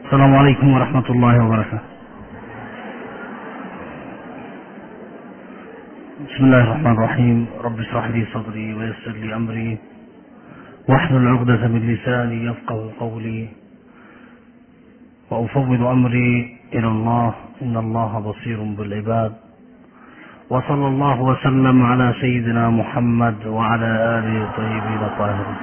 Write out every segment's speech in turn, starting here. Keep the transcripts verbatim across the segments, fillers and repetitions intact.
السلام عليكم ورحمة الله وبركاته. بسم الله الرحمن الرحيم. رب اشرح لي صدري ويسر لي أمري واحلل عقدة من لساني يفقه قولي وأفوض أمري إلى الله إن الله بصير بالعباد. وصلى الله وسلم على سيدنا محمد وعلى آله الطيبين الطاهرين.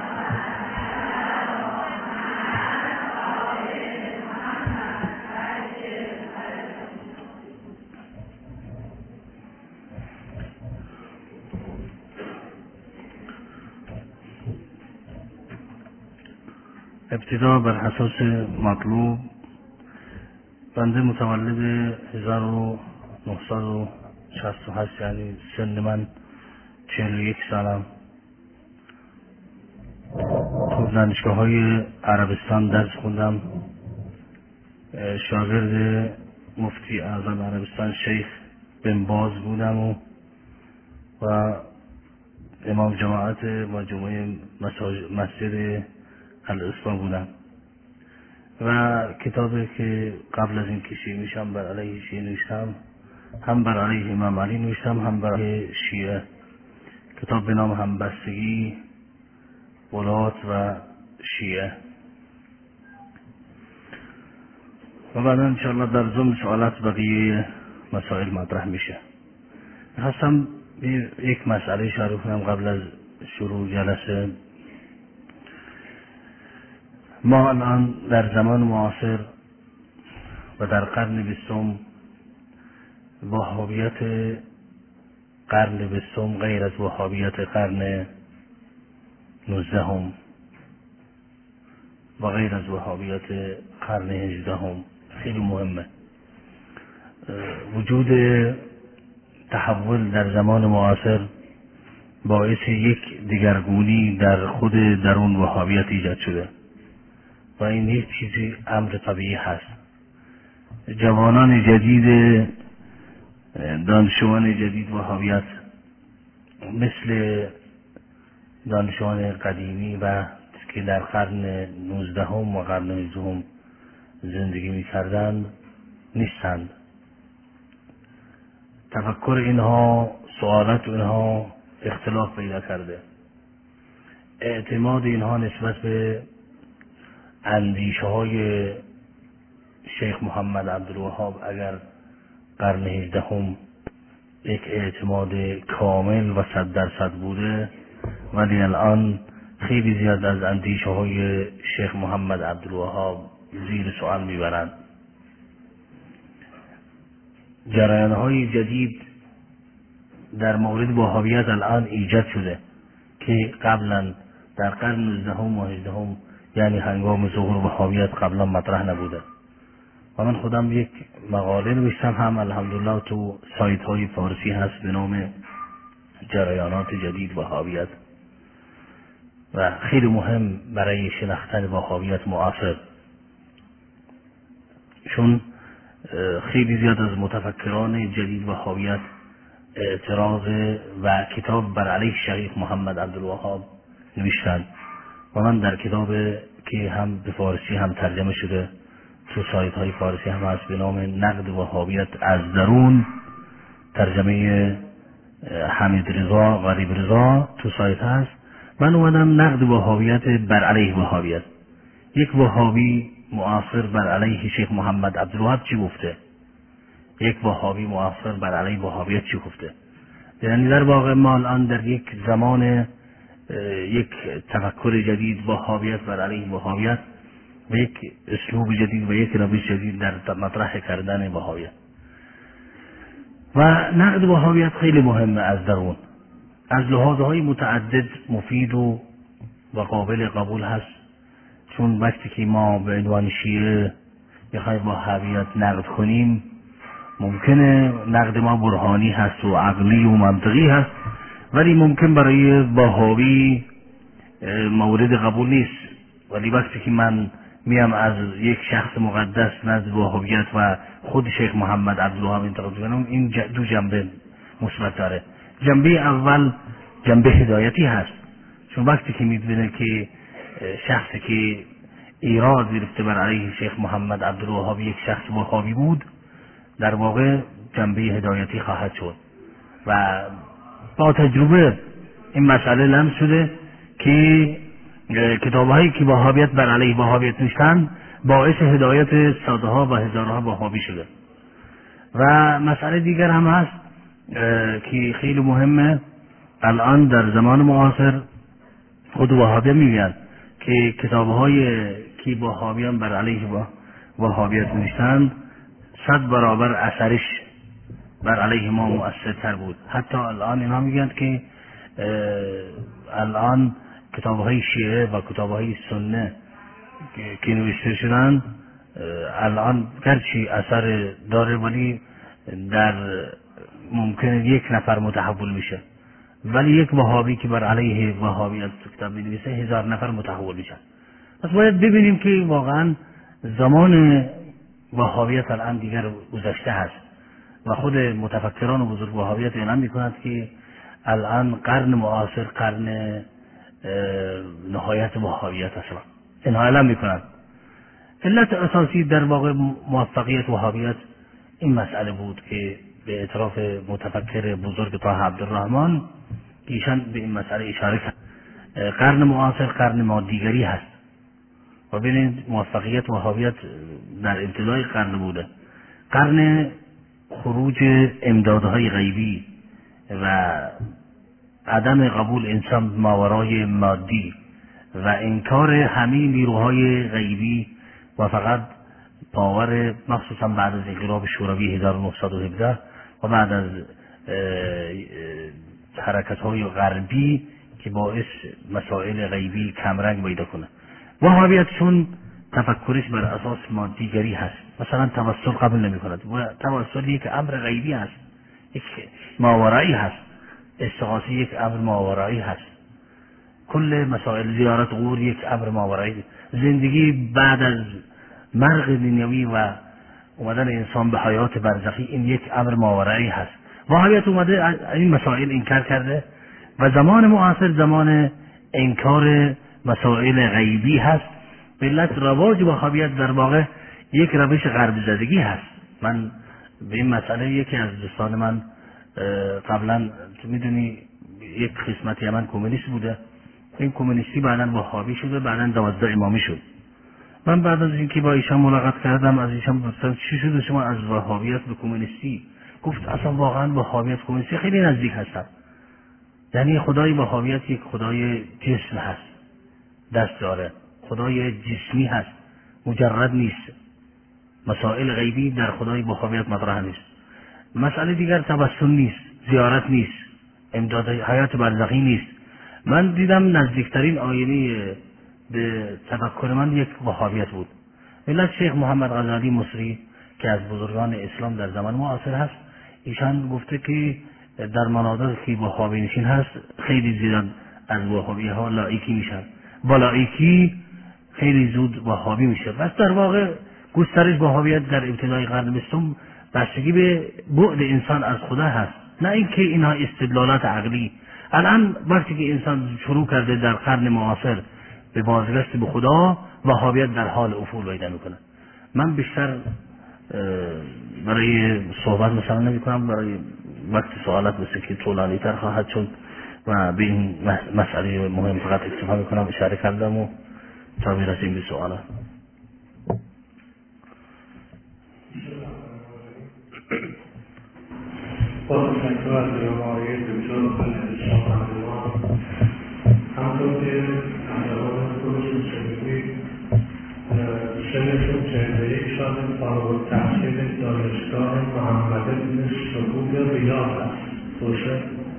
ابتدا بر اساس مطلوب، بنده متولد هزار و نهصد و شصت و هشت، یعنی سن من چهل و یک سالم، تو دانشگاه های عربستان درس خوندم. شاگرد مفتی اعظم عربستان شیخ بن باز بودم و و امام جماعت مجموعه مسجد الاسلام بودم و کتابی که قبل از این که شیعه میشم بر علیه شیعه نوشتم، هم بر علیه امام علی نوشتم هم بر علیه شیعه، کتاب به نام همبستگی ولات و شیعه. و بعدا انشاءالله در ضمن سوالات بقیه مسائل مطرح میشه. خواستم یک مسئله اشاره کنم قبل از شروع جلسه. ما الان در زمان معاصر و در قرن بیستم، وهابیت قرن بیستم غیر از وهابیت قرن نوزدهم و غیر از وهابیت قرن هجدهم خیلی مهمه. وجود تحول در زمان معاصر باعث یک دگرگونی در خود درون وهابیت ایجاد شده و این یک چیزی امر طبیعی هست. جوانان جدید، دانشجویان جدید وهابیت مثل دانشجویان قدیمی و که در قرن نوزدهم و قرن هجدهم زندگی می‌کردند نیستند. تفکر اینها، سوالات اینها اختلاف پیدا کرده. اعتماد اینها نسبت به اندیشه های شیخ محمد عبدالوهاب اگر قرن هجدهم یک اعتماد کامل و صد درصد بوده، ولی الان خیلی زیاد از اندیشه های شیخ محمد عبدالوهاب زیر سوال میبرند. جریان های جدید در مورد وهابیت الان ایجاد شده که قبلا در قرن نوزدهم و هجدهم، یعنی هنگام ظهور وهابیت، قبلا مطرح نبوده. و من خودم یک مقاله نوشتم، هم الحمدلله تو سایت های فارسی هست به نام جریانات جدید وهابیت و خیلی مهم برای شناختن وهابیت معاصر، چون خیلی زیاد از متفکران جدید وهابیت اعتراض و کتاب بر علیه شیخ محمد عبدالوهاب نوشتند و من در کتاب که هم به فارسی هم ترجمه شده تو سایت های فارسی هم هست به نام نقد وهابیت از درون، ترجمه حمید رضا غریب رضا تو سایت هست، من اومدم نقد وهابیت بر علیه وهابیت. یک وهابی معاصر بر علیه شیخ محمد عبدالوهاب چی گفته، یک وهابی معاصر بر علیه وهابیت چی گفته. یعنی در واقع ما الان در یک زمان یک تفکر جدید، وهابیت بر علیه وهابیت و یک اسلوب جدید و یک روش جدید در مطرح کردن وهابیت. و نقد وهابیت خیلی مهمه از درون، از لحاظهای متعدد مفید و و قابل قبول هست. چون وقتی که ما به عنوان شیعه بخوایم وهابیت نقد کنیم، ممکنه نقد ما برهانی هست و عقلی و منطقی هست، ولی ممکن برای وهابی مورد قبول نیست. ولی وقتی که من میام از یک شخص مقدس نزد وهابیت و خود شیخ محمد عبدالوهاب انتقاد کنم، این دو جنبه مثبت داره. جنبه اول جنبه هدایتی هست، چون وقتی که میبینه که شخصی که ایراد گرفته بر علیه شیخ محمد عبدالوهاب یک شخص وهابی بود، در واقع جنبه هدایتی خواهد شد و با تجربه این مسئله لمس شده که کتاب‌هایی که وهابیت بر علیه وهابیت نوشتند باعث هدایت صدها و هزارها وهابی شده. و مسئله دیگر هم هست که خیلی مهمه، الان در زمان معاصر خود وهابی میگن که کتاب‌های که وهابیان بر علیه وهابیت نوشتند صد برابر اثرش بر علیه ما مؤثرتر بود. حتی الان اینا میگن که الان کتاب‌های شیعه و کتاب‌های سنه که نوشته شدن الان گرچه اثر داره ولی در ممکنه یک نفر متحول میشه، ولی یک وهابی که بر علیه وهابیت کتاب می‌نویسه هزار نفر متحول میشن. پس باید ببینیم که واقعا زمان وهابیت الان دیگر گذشته هست و خود متفکران و بزرگ وهابیت اعلام میکنند که الان قرن معاصر قرن نهایت وهابیت اصلا اینها اعلام میکنند. علت اساسی در واقع موفقیت وهابیت این مسئله بود که به اعتراف متفکر بزرگ طه عبدالرحمن ایشان به این مسئله اشاره کرد. قرن معاصر قرن مادیگری هست و ببینید موفقیت وهابیت در ابتدای قرن بوده، قرن خروج امدادهای غیبی و عدم قبول انسان ماورای مادی و انکار همه نیروهای غیبی و فقط باور، مخصوصا بعد از انقلاب شوروی هزار و نهصد و هفده و بعد از حرکت‌های غربی که باعث مسائل غیبی کمرنگ پیدا کنه. وهابیت چون تفکرش بر اساس مادیگری هست، مثلا توسل قبول نمی کند و توسل یک امر غیبی هست، یک ماورایی هست، استغاثه یک امر ماورایی هست، کل مسائل زیارت قبور یک امر ماورایی، زندگی بعد از مرگ دنیوی و اومدن انسان به حیات برزخی این یک امر ماورایی هست. وهابیت اومده این مسائل انکار کرده و زمان معاصر زمان انکار مسائل غیبی هست. به علت رواج وهابیت در واقع یک روش غرب زدگی هست. من به این مسئله یکی از دوستان من قبلا میدونی یک قسمت یمن کمونیست بوده، این کمونیستی بعداً وهابی شده، بعداً دوازده امامی شد. من بعد از اینکه با ایشان ملاقات کردم از ایشان پرسیدم چی شده شما از وهابیت به کمونیستی؟ گفت اصلا واقعا وهابیت کمونیستی خیلی نزدیک هستن، یعنی خدای وهابیت یک خدای جسم هست، دست داره، خدای جسمی هست، مجرد نیست، مسائل غیبی در خدای وهابیت مطرح نیست، مسئله دیگر توسل نیست، زیارت نیست، امداد حیات برزخی نیست. من دیدم نزدیکترین آینه به تفکر من یک وهابیت بود. ملت شیخ محمد غزالی مصری که از بزرگان اسلام در زمان معاصر هست، ایشان گفته که در مناطقی که وهابی نشین هست خیلی زیاد از وهابی ها لایکی میشن، با لایکی خیلی زود وهابی میشه. بس در واقع گسترش وهابیت در ابتدای قرن بیستم بستگی به بعد انسان از خدا هست، نه اینکه اینها استدلالات عقلی. الان وقتی که انسان شروع کرده در قرن معاصر به بازگشت به خدا، وهابیت در حال افول پیدا میکنه. من بیشتر برای صحبت مثلا نمی کنم، برای وقت سوالات مثل که طولانی تر خواهد شد و به این مسئله مهم فقط اکتفا می کنم، اشاره کردم و تا میرسیم به سوالات. با تشکر از جناب آقای دکتر خالد همطور که از جواب خودشون شنیدید سنشون چهل و یک سال، فارغ التحصیل دانشگاه محمد بن سعود ریاض است، درسته؟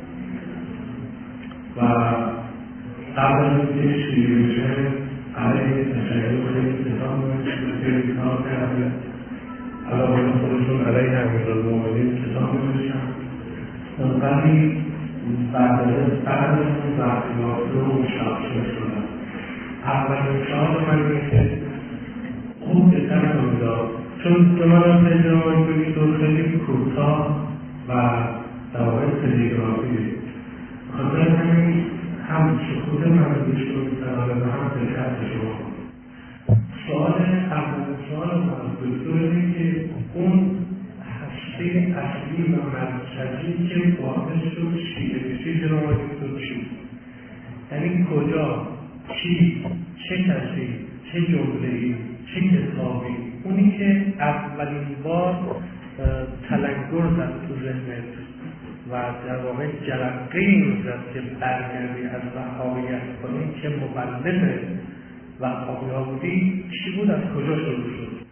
و قبل از اینکه شیعه بشه علیه تشیع خیلی کتاب نوشته، کار کرده، علاوه خودشون علیه امیرالمومنین کتاب نوشتن. ولی بعد از بعد از اون وقتیات رو مشاهده شدن. اولین سال من اینه که خوب دقت کنید، چون به من هم تجربه کنید و خیلی کوتاه و در واقع تلگرافی دید. خاطر همین هم سکوت من رو گوش کنید و هم دقت شما. سوال اول سوال من دکتر اینه که اون هسته اصلی و مرکزی که باعث شد شیعه بشی جناب دکتر چی؟ یعنی کجا، چی، چه کسی، چه جمله‌ای، چه کتابی، اونی که اولین بار تلنگر زد تو ذهنت و در واقع جرقه این زد که برگردی از وهابیت کنی که مبلغ وهابی ها بودی، چی بود، از کجا شروع شد؟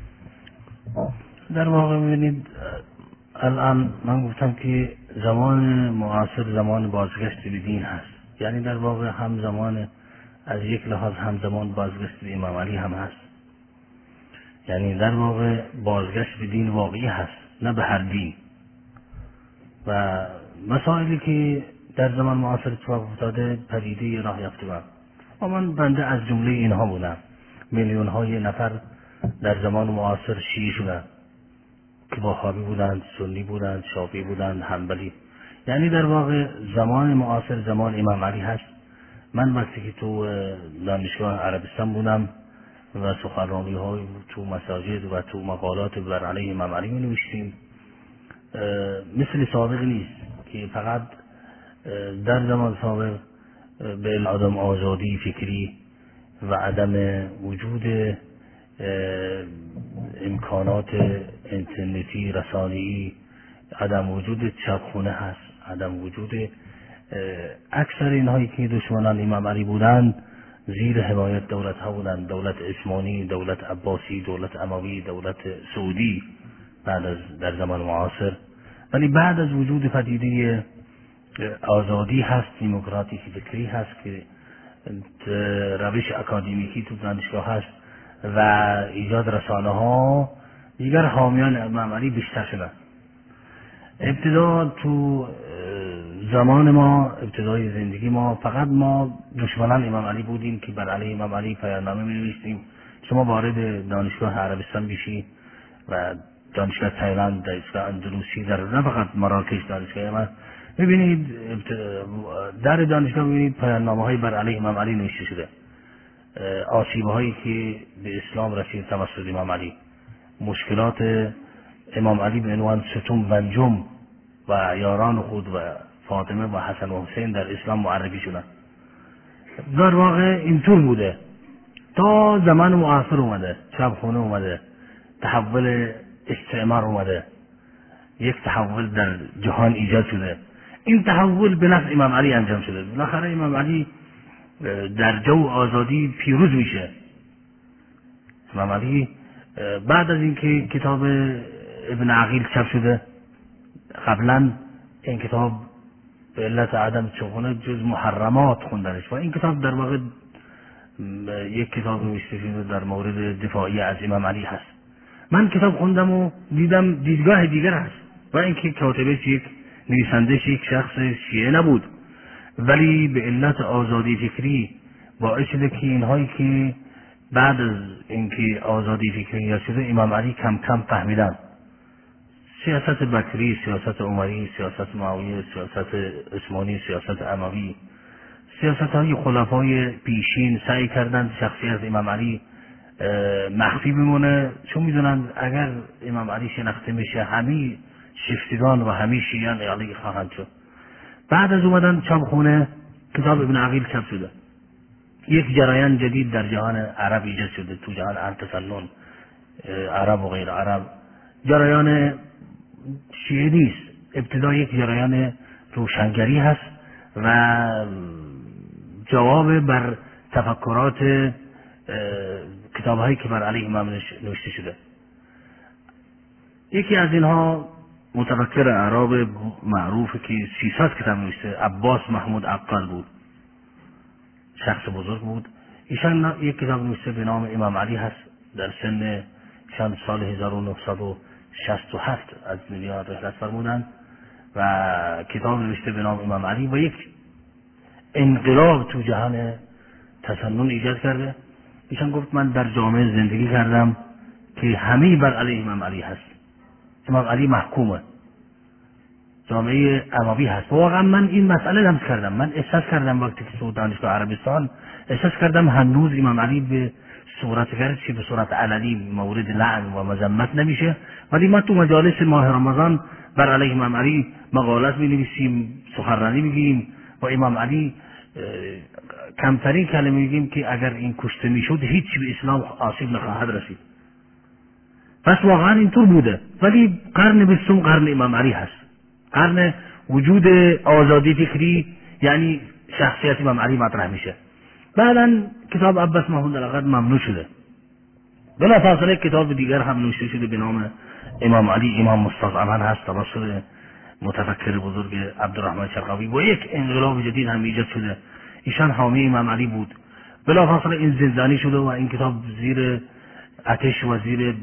در واقع ببینید الان من گفتم که زمان معاصر زمان بازگشت به دین هست، یعنی در واقع هم زمان از یک لحاظ هم زمان بازگشت به امام علی هم هست، یعنی در واقع بازگشت به دین واقعی هست، نه به هر دین. و مسائلی که در زمان معاصر اتفاق افتاده پدیده راه یافته بود و من بنده از جمله اینها بودم. میلیون های نفر در زمان معاصر شیعه شدند که وهابی بودند، سنی بودند، شافعی بودند، حنبلی. یعنی در واقع زمان معاصر زمان امام علی هست. من وقتی که تو دانشگاه عربستان بودم و سخنرانی های تو مساجد و تو مقالات بر علیه امام علی می نوشتیم، مثل سابق نیست که فقط در زمان سابق به عدم آزادی فکری و عدم وجود امکانات اینترنتی رسانه‌ای، عدم وجود چپخونه هست، عدم وجود اکثر اینهایی که دشمنان امام علی بودند زیر حمایت دولت ها بودند، دولت عثمانی، دولت عباسی، دولت اموی، دولت سعودی بعد از در زمان معاصر. ولی بعد از وجود پدیده آزادی هست، دموکراسی فکری هست که روش اکادمیکی تو دانشگاه هست و ایجاد رسانه ها، دیگر حامیان امام علی بیشتر شدن. ابتدا تو زمان ما، ابتدای زندگی ما، فقط ما دشمنان امام علی بودیم که بر علیه امام علی پیامنامه می نوشتیم. شما وارد دانشگاه عربستان بشی و دانشگاه تایلند، دانشگاه اندلسی، در نه فقط مراکش دانشگاه ما میبینید، در دانشگاه میبینید پیامنامه های بر علیه امام علی نوشته شده، آسیب هایی که به اسلام رسید توسط امام علی، مشکلات امام علی به عنوان ستون و انجم و یاران خود و فاطمه و حسن و حسین در اسلام معرفی شدن. در واقع اینطور بوده تا زمان معاصر اومده، چپخونه اومده، تحول استعمار اومده، یک تحول در جهان ایجاد شده. این تحول به نفع امام علی انجام شده. بالاخره امام علی در جو آزادی پیروز میشه. امام علی بعد از اینکه کتاب ابن عقیل چاپ شده، قبلا این کتاب به علت عدم چپخونه جز محرمات خوندنش و این کتاب در واقع یک کتاب نوشته شده در مورد دفاعی از امام علی هست. من کتاب خوندم و دیدم دیدگاه دیگر هست و اینکه کاتبش یک نویسندش یک شخص شیعه نبود، ولی به علت آزادی فکری باعث شده که اینهایی که بعد از اینکه آزادی فکری ایجاد شده امام علی کم کم فهمیدن. سیاست بکری، سیاست عمری، سیاست معاویه، سیاست عثمانی، سیاست اموی، سیاست های خلفای پیشین سعی کردند شخصیت امام علی مخفی بمونه، چون میدونند اگر امام علی شناخته میشه همه شفتگان و همه شیعیان علی خواهند شد. بعد از اومدن چاپخونه کتاب ابن عقیل چاپ شده، یک جریان جدید در جهان عرب ایجاد شده، تو جهان ارتسنن عرب و غیر عرب. جریان شیعه نیست، ابتدا یک جریان روشنگری هست و جواب بر تفکرات کتاب هایی که بر علیه امام نوشته شده. یکی از اینها متفکر عرب معروف که سیصد کتاب نوشته، عباس محمود عقل بود، شخص بزرگ بود. ایشان یک کتاب نوشته به نام امام علی هست، در سن شان سال هزار و نهصد و شصت و هفت از دنیا رحلت فرمودند و کتاب نوشته به نام امام علی و یک انقلاب تو جهان تسنن ایجاد کرده. ایشان گفت من در جامعه زندگی کردم که همه بر علیه امام علی هست، امام علی محکومه، جامعه اموی هست. واقعا من این مسئله لمس کردم، من احساس کردم وقتی که تو دانشگاه عربستان احساس کردم هنوز امام علی به صورت گرچه به صورت علنی مورد لعن و مذمت نمیشه، ولی ما تو مجالس ماه رمضان بر علیه امام علی مقالت می نویسیم، سخنرانی میگیم و امام علی کمترین کلمه میگیم که اگر این کشته میشد هیچ به اسلام آسیب نخواهد رسید. پس واقعا اینطور بوده. ولی قرن بیستم قرن امام علی هست، قرن وجود آزادی فکری، یعنی شخصیت امام علی مطرح میشه. بعدا کتاب عباس محمود العقد ممنوع شده، بلا فاصله کتاب دیگر هم نوشته شده به نام امام علی امام مستضعفان هست توسط متفکر بزرگ عبدالرحمن شرقاوی و یک انقلاب جدید هم ایجاد شده. ایشان حامی امام علی بود، بلا فاصله این زندانی شده و این کتاب زیر آتش و زیر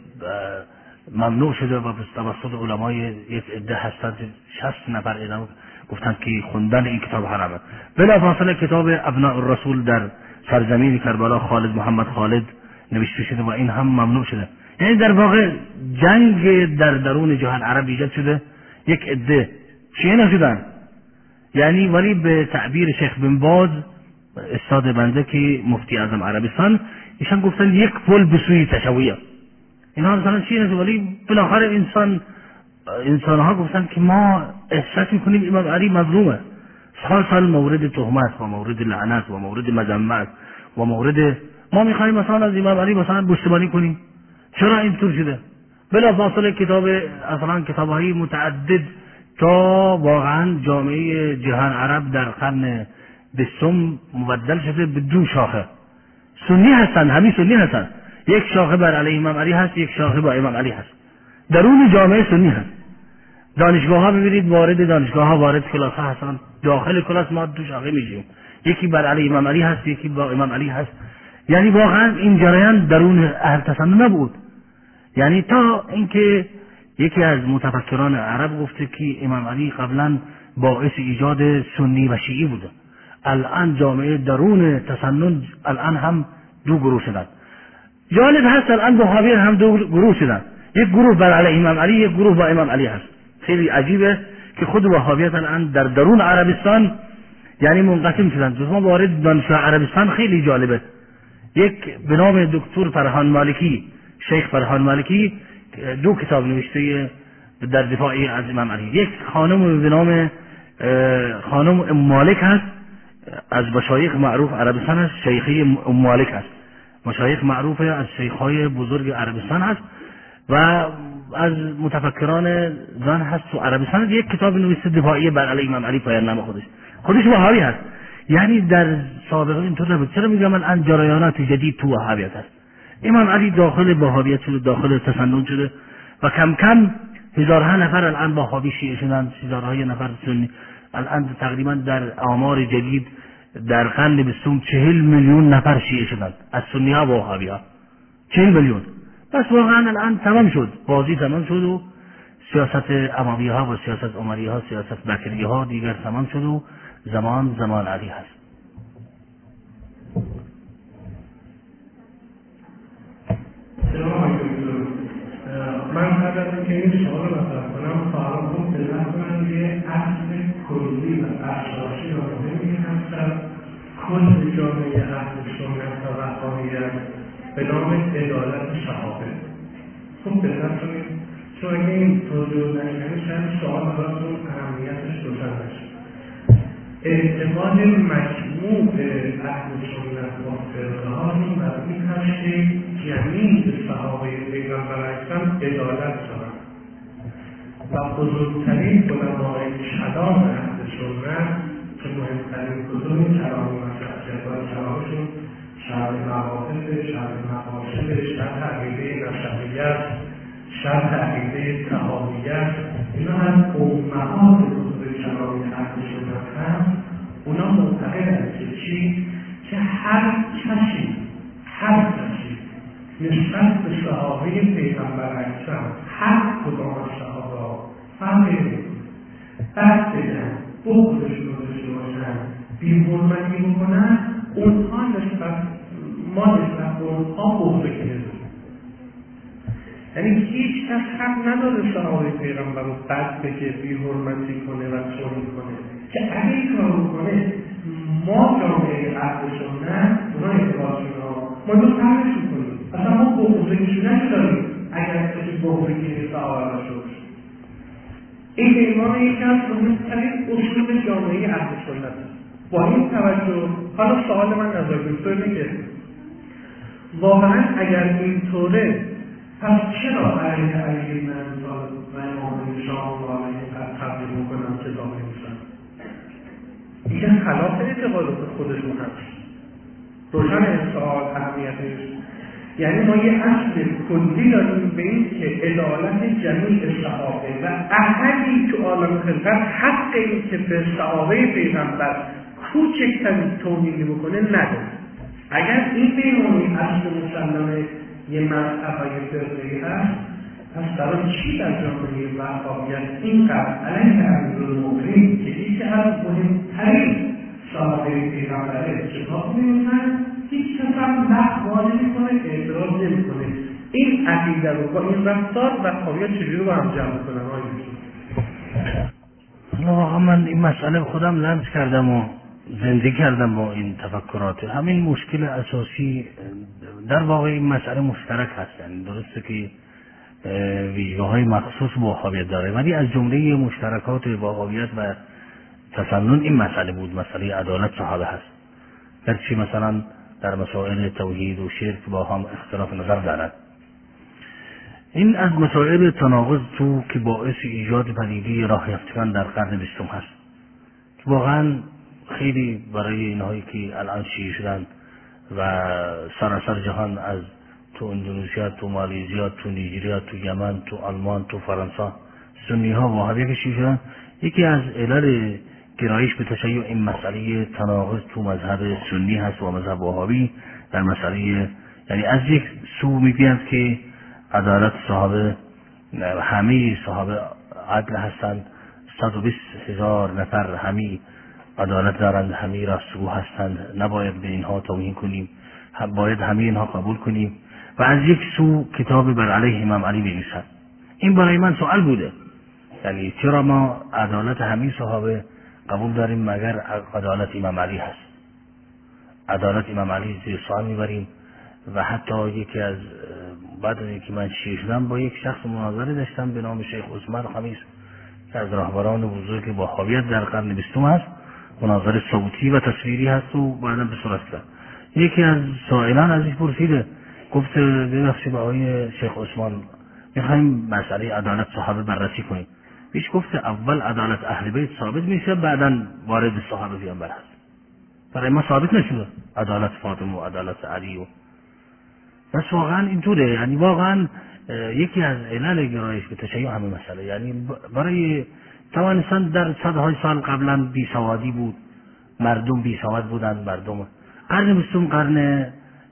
ممنوع شده و توسط علمای یک عده هستند، شصت نفر اعدام گفتند که خوندن این کتاب حرامه. بلا فاصله کتاب ابناء الرسول در سرزمین کربلا خالد محمد خالد نوشته شده و این هم ممنوع شده. یعنی در واقع جنگ در درون جهان عرب ایجاد شده، یک عده شیعه نشدن، یعنی ولی به تعبیر شیخ بن باز استاد بنده که مفتی اعظم عربستان، ایشان گفتن یک پل به سوی تشیع. اینا مثلا چی نشد، ولی بالاخره انسان انسان ها گفتن که ما احساس میکنیم امام علی مظلومه، سال سال مورد تهمت و مورد لعنت و مورد مذمت و مورد ما میخوایم مثلا از امام علی مثلا پشتیبانی کنیم. چرا اینطور شده؟ بلا فاصله کتاب اصلا کتاب‌های متعدد تا واقعا جامعه جهان عرب در قرن بیستم مبدل شده به دو شاخه. سنی هستن، همین سنی هستن، یک شاخه بر علیه امام علی هست، یک شاخه با امام علی هست. درون جامعه سنی هست. دانشگاه ها ببینید، وارد دانشگاه ها وارد کلاس ها هستن، داخل کلاس ما دو شاخه میشیم، یکی بر علیه امام علی هست، یکی با امام علی هست. یعنی واقعا این جریان درون اهل تسنن نبود. یعنی تا اینکه یکی از متفکران عرب گفته که امام علی قبلا باعث ایجاد سنی و شیعی بوده، الان جامعه درون تسنن الان هم دو گروه شدن. جالب هست الان وهابی هم دو گروه شدن، یک گروه بر علیه امام علی، یک گروه با امام علی هست. خیلی عجیبه که خود وهابیت الان در درون عربستان یعنی منقسم شدن. ما وارد دانشگاه عربستان خیلی جالبه، یک به نام دکتر فرهان مالکی، شیخ فرهان مالکی دو کتاب نوشته در دفاع از امام علی. یک خانم به نام خانم ام مالک هست، از مشایخ معروف عربستان است، شیخی ام مالک هست، مشایخ معروف از شیخهای بزرگ عربستان هست و از متفکران زن هست تو عربستان. یک کتاب نوشته دفاعی بر علیه امام علی پایان خودش خودش وهابی هست. یعنی در سابقه اینطور نبود. چرا میگم الان جریانات جدید تو وهابیت هست؟ امام علی داخل وهابیت شده، داخل تسنن شده و کم کم هزارها نفر الان وهابی شیعه شدن، هزارها نفر سنی. الان تقریبا در آمار جدید در قرن بیستم چهل میلیون نفر شیعه شدن از سنی ها و وهابی ها، چهل میلیون. پس واقعا الان تمام شد، بازی تمام شد و سیاست امویه ها و سیاست عمریه ها، سیاست بکریه ها دیگر تمام شد و زمان زمان علی هست. من قبل از اینکه این سوال رو مطرح کنم فعلا خوب به نظر من یه اصل کلی و اساسی رو نمی‌گم در کل جامعه اهل سنت و وهابیت به نام عدالت صحابه. خوب دقت کنید، چون اگه این توجه نکنید شاید سوال براتون اهمیتش روشن نشه. اعتقاد مجموع اهل سنت و فرقه‌هاشون بر این هست که جمیع صحابه پیغمبر اکرم عدالت دارند و بزرگترین علمای کلام اهل سنت که مهمترین کتب کلامی و شخصیت و کلامشون شرح مواقف، شرح مقاصد، شرح عقیده نشویت، شرح عقیده طحاویت، اینا هم امهات کتب کلامی اهل سنت هم اونا معتقدند که چی؟ که هر کسی هر کسی نسبت به صحابه پیغمبر اکرم هر کدام از صحابه فرقی نمی‌کنه، بد بگن، بغضشون رو داشته باشن، بی‌حرمتی بکنن، اونها نسبت ما نسبت به اونها بغض کنیم. یعنی هیچ کس حق نداره صحابه پیغمبر رو بد بگه، بی‌حرمتی کنه و توهین کنه، که اگه این کار رو کنه ما جامعه اهل سنت اونا اعتبارشون رو ما رو ترش می‌کنیم. اصلا ما بغضی نداریم اگر کسی بغضی که صحابه را شد. این به ایمان یکی از مهمترین اصول جامعه اهل سنت است. با این توجه حالا سوال من نظر دکتر اینه که واقعا اگر اینطوره پس چرا علیه علیه من و امام شام و علیه تبدیل میکنم کتاب نمیشن؟ این خلاف اعتقادات خودشون هست. روشن این سوال اهمیتش یعنی ما یه اصل کلی داریم به این که عدالت جمیع صحابه و احدی تو عالم خلقت حق این که به صحابه پیغمبر کوچکترین توهینی بکنه نداره. اگر این بیمونی اصل مسلمه یه مذهب و یه فرقه‌ای هست، پس برای چی در جامعه وهابیت اینقدر علیه امیرالمؤمنین که یکی از مهمترین صحابه پیغمبره کتاب می‌نویسن، هیچ کس هم نقد واضح می‌کنه، اعتراض نمی‌کنه؟ این عقیده رو با این رفتار وهابیت چجوری رو هم جمع کنن؟ واقعا من این مسئله خودم لمس کردم و زندگی کردم با این تفکرات. همین مشکل اساسی در واقع این مسئله مشترک هست. یعنی درسته که ویژگی‌های مخصوص با وهابیت داره، ولی از جمله مشترکات وهابیت و تسنن این مسئله بود، مسئله عدالت صحابه هست. گرچه مثلا در مسائل توحید و شرک با هم اختلاف نظر دارند. این از مسائل تناقض تو که باعث ایجاد پدیده راه یافتگان در قرن بیستم هست. واقعا خیلی برای اینهایی که الان شیعه شدن و سراسر جهان، از تو اندونزیا، تو مالیزیا، تو نیجریه، تو یمن، تو آلمان، تو فرانسه، سنی ها وهابی که شیعه شدن، یکی از علل گرایش به تشیع این مسئله تناقض تو مذهب سنی هست و مذهب وهابی در مسئله، یعنی از یک سو میگویند که عدالت صحابه، همه صحابه عدل هستند، صد و بیست هزار نفر همه عدالت دارند، همه راستگو هستند، نباید به اینها توهین کنیم، باید همه اینها قبول کنیم، و از یک سو کتاب بر علیه امام علی بنویسند. این برای من سوال بوده، یعنی چرا ما عدالت همه صحابه قبول داریم مگر عدالت امام علی هست؟ عدالت امام علی زیر سوال میبریم. و حتی یکی از بعد از اینکه من شیعه شدم با یک شخص مناظره داشتم به نام شیخ عثمان خمیس که از راهبران بزرگ وهابیت در قرن بیستم هست. مناظره صوتی و تصویری هست و بعدا به صورت کرد. یکی از سائلان ازش پرسیده، گفت ببخشید آقای شیخ عثمان، میخوایم مسئله عدالت صحابه بررسی کنیم. پیش گفت اول عدالت اهل بیت ثابت میشه، بعدا وارد صحابه پیامبر هست. برای ما ثابت نشده عدالت فاطمه و عدالت علی و بس. واقعا اینطوره، یعنی واقعا یکی از علل گرایش به تشیع همه مسئله، یعنی برای توانستن در صدهای سال قبلا بیسوادی بود، مردم بیسواد بودند، مردم قرن بیستم قرن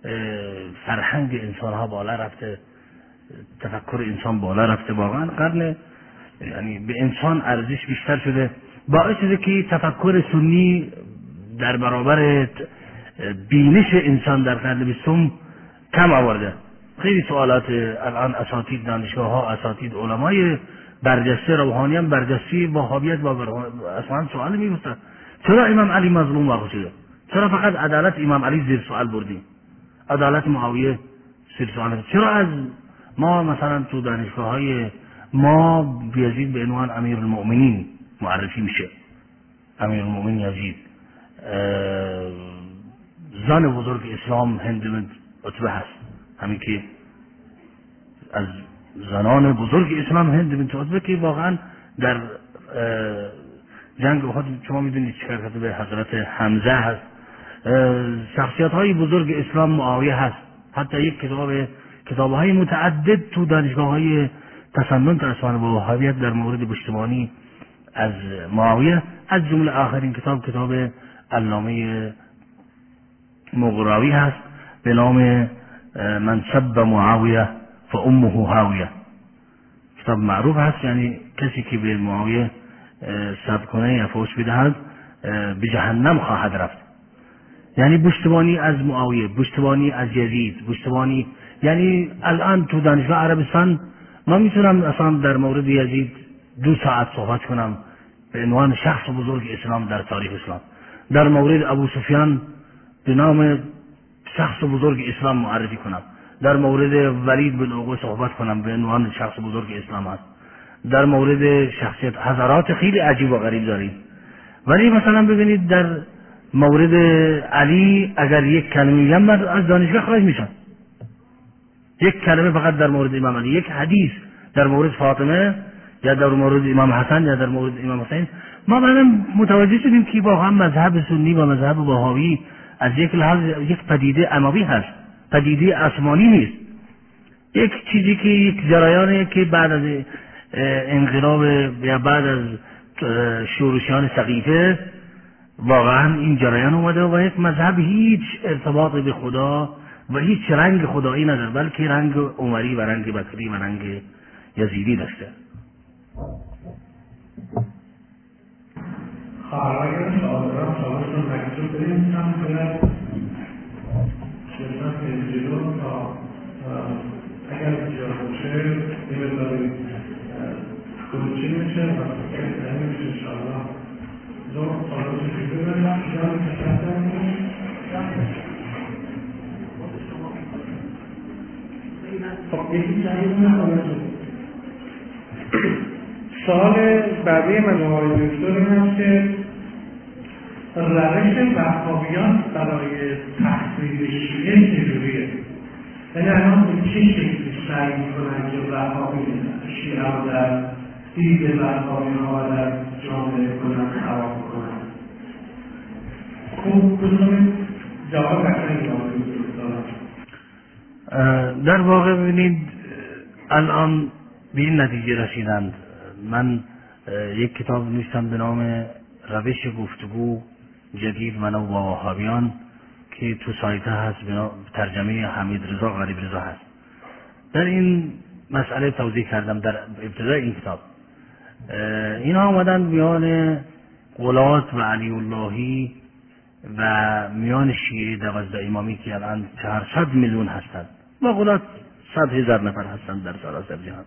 فرهنگ انسان ها بالا رفته، تفکر انسان بالا رفته، واقعا قرن یعنی به انسان ارزش بیشتر شده، باعث شده که تفکر سنی در برابر بینش انسان در قرن بیستم کم آورده. خیلی سوالات الان اساتید دانشگاه ها، اساتید علمای برجسته روحانیان برجسته وهابیت با اصلا سوال می‌پرسن چرا امام علی مظلوم واقع شده؟ چرا فقط عدالت امام علی زیر سوال بردیم؟ عدالت معاویه زیر سوال؟ چرا از ما مثلا تو دانشگاه های ما یزید به عنوان امیرالمؤمنین معرفی میشه؟ امیرالمؤمنین یزید، زن بزرگ اسلام هند بنت عتبه هست، همین که از زنان بزرگ اسلام هند بنت عتبه که واقعا در جنگ احد شما میدونید چیکار کرده به حضرت حمزه هست. شخصیت های بزرگ اسلام معاویه هست. حتی یک کتاب کتاب های متعدد تو دانشگاه های تسنن ترسان و وهابیت در مورد پشتیبانی از معاویه، از جمله آخرین کتاب کتاب علامه مغراوی هست به نام من سب معاویه فامه هاویه. کتاب معروف هست، یعنی کسی که به معاویه سب کنه یا فوش بدهد به جهنم خواهد رفت. یعنی پشتیبانی از معاویه، پشتیبانی از یزید، پشتیبانی، یعنی الان تو دانشگاه عربستان من میتونم اصلا در مورد یزید دو ساعت صحبت کنم به عنوان شخص بزرگ اسلام در تاریخ اسلام، در مورد ابو سفیان به نام شخص بزرگ اسلام معرفی کنم، در مورد ولید بن عقبه صحبت کنم به عنوان شخص بزرگ اسلام است، در مورد شخصیت حضرات خیلی عجیب و غریب دارید، ولی مثلا ببینید در مورد علی اگر یک کلمه میگم از دانشگاه خارج میشن، یک کلمه فقط در مورد امام علی، یک حدیث در مورد فاطمه یا در مورد امام حسن یا در مورد امام حسین، ما بعدم متوجه شدیم که با هم مذهب سنی و مذهب وهابی از یک لحاظ یک پدیده عموی هست، پدیده آسمانی نیست، یک چیزی که یک جریانه که بعد از انقلاب یا بعد از شورشیان سقیفه واقعا این جریان اومده و یک مذهب هیچ ارتباط به خدا و هیچ رنگ خدایی نداره، بلکه رنگ عمری و رنگ بکری و رنگ یزیدی داشته. خواهران شادران شادران مکتوب بریم هم کنند شدن تنجیلون تا اگر جا باشه این بذارید کنچی میشه و کنچی میشه انشاءالله دو خواهران شکل ببینم جان کشتن خب یکی جایی نخواهد سوال بعدی من آقای دکتر این است که روش وهابیان برای تخریب شیعه چجوریه؟ یعنی الان به چه شکلی سعی میکنن که وهابی شیعه رو در دید وهابی ها در جامعه کنن خراب کنن؟ خوب بزنید جواب بکنید آقای دکتر. در واقع ببینید الان به این نتیجه رسیدند. من یک کتاب نوشتم به نام روش گفتگو جدید من و وهابیان که تو سایت هست، ترجمه حمید رضا غریب رضا هست. در این مسئله توضیح کردم در ابتدای این کتاب. اینا آمدن میان قلات و علی اللهی و میان شیعه دوازده امامی که الان چهارصد میلیون هستند و قلات صد هزار نفر هستند در سراسر جهان.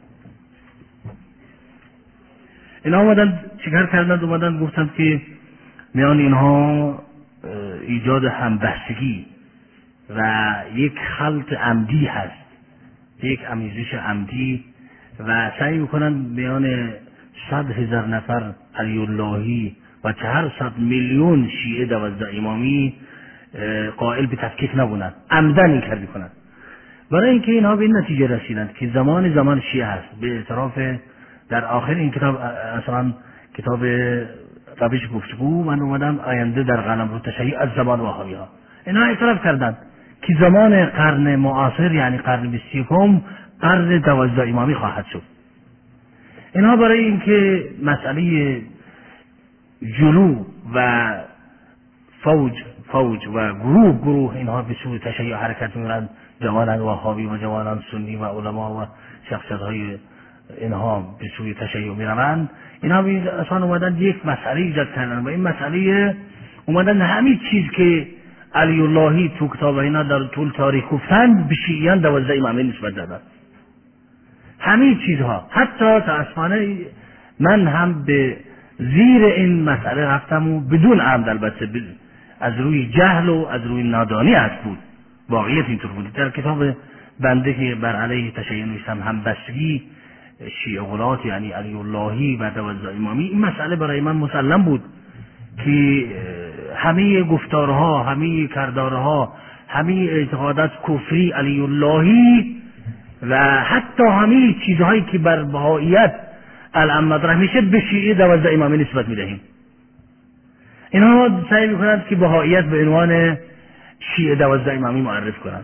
اینا آمدن چیکار کردند؟ اومدن گفتند که میان اینها ایجاد همبستگی و یک خلط عمدی هست، یک آمیزش عمدی و سعی میکنن میان صد هزار نفر علی اللهی و چهارصد میلیون شیعه دوازده امامی قائل به تفکیک نبونن، عمدن این کار میکنن. برای اینکه اینها به این نتیجه رسیدند که زمان زمان شیعه هست. به اعتراف در آخر این کتاب اصلا کتاب روش گفتگو من اومدم آینده در قلمرو تشیع از زبان وهابی ها، اینا اعتراف کردند که زمان قرن معاصر یعنی قرن بیست و یکم قرن دوازده امامی خواهد شد. اینها برای اینکه مسئله جلو و فوج فوج و گروه گروه اینها به سوی تشیع حرکت می‌کنند، جوانان وهابی و جوانان سنی و علما و شخصیت‌های اینها به سوی تشیع می‌روند. اینها اصلا اومدن یک مسئله ایجاد کردن و این مسئله اومدن همین چیز که علی اللهی تو کتاب اینا در طول تاریخ گفتند به شیعیان دوازده امامی نسبت دادن. همین چیزها، حتی تأسفانه من هم به زیر این مسئله رفتم و بدون عمد، البته از روی جهل و از روی نادانی است بود، واقعیت اینطور بود. در کتاب بنده که بر علیه تشیع نوشتم همبستگی شیعه غلات یعنی علی اللهی و دوازده امامی، این مسئله برای من مسلم بود که همه گفتارها، همه کردارها، همه اعتقادات کفری علی اللهی و حتی همه چیزهایی که بر بهائیت الان مطرح میشه به شیعه دوازده امامی نسبت میدهیم. اینها سعی میکنند که بهائیت به عنوان شیعه دوازده امامی معرفی کنند،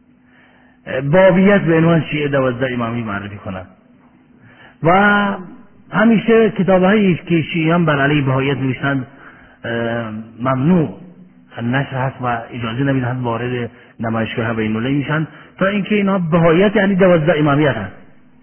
بابیت به عنوان شیعه دوازده امامی معرفی کنند و همیشه کتابهایی که شیعیان بر علیه بهائیت نوشتند ممنوع نشر هست و اجازه نمیدهند وارد نمایشگاه بین‌المللی میشن، تا اینکه اینها بهائیت یعنی دوازده امامیت هست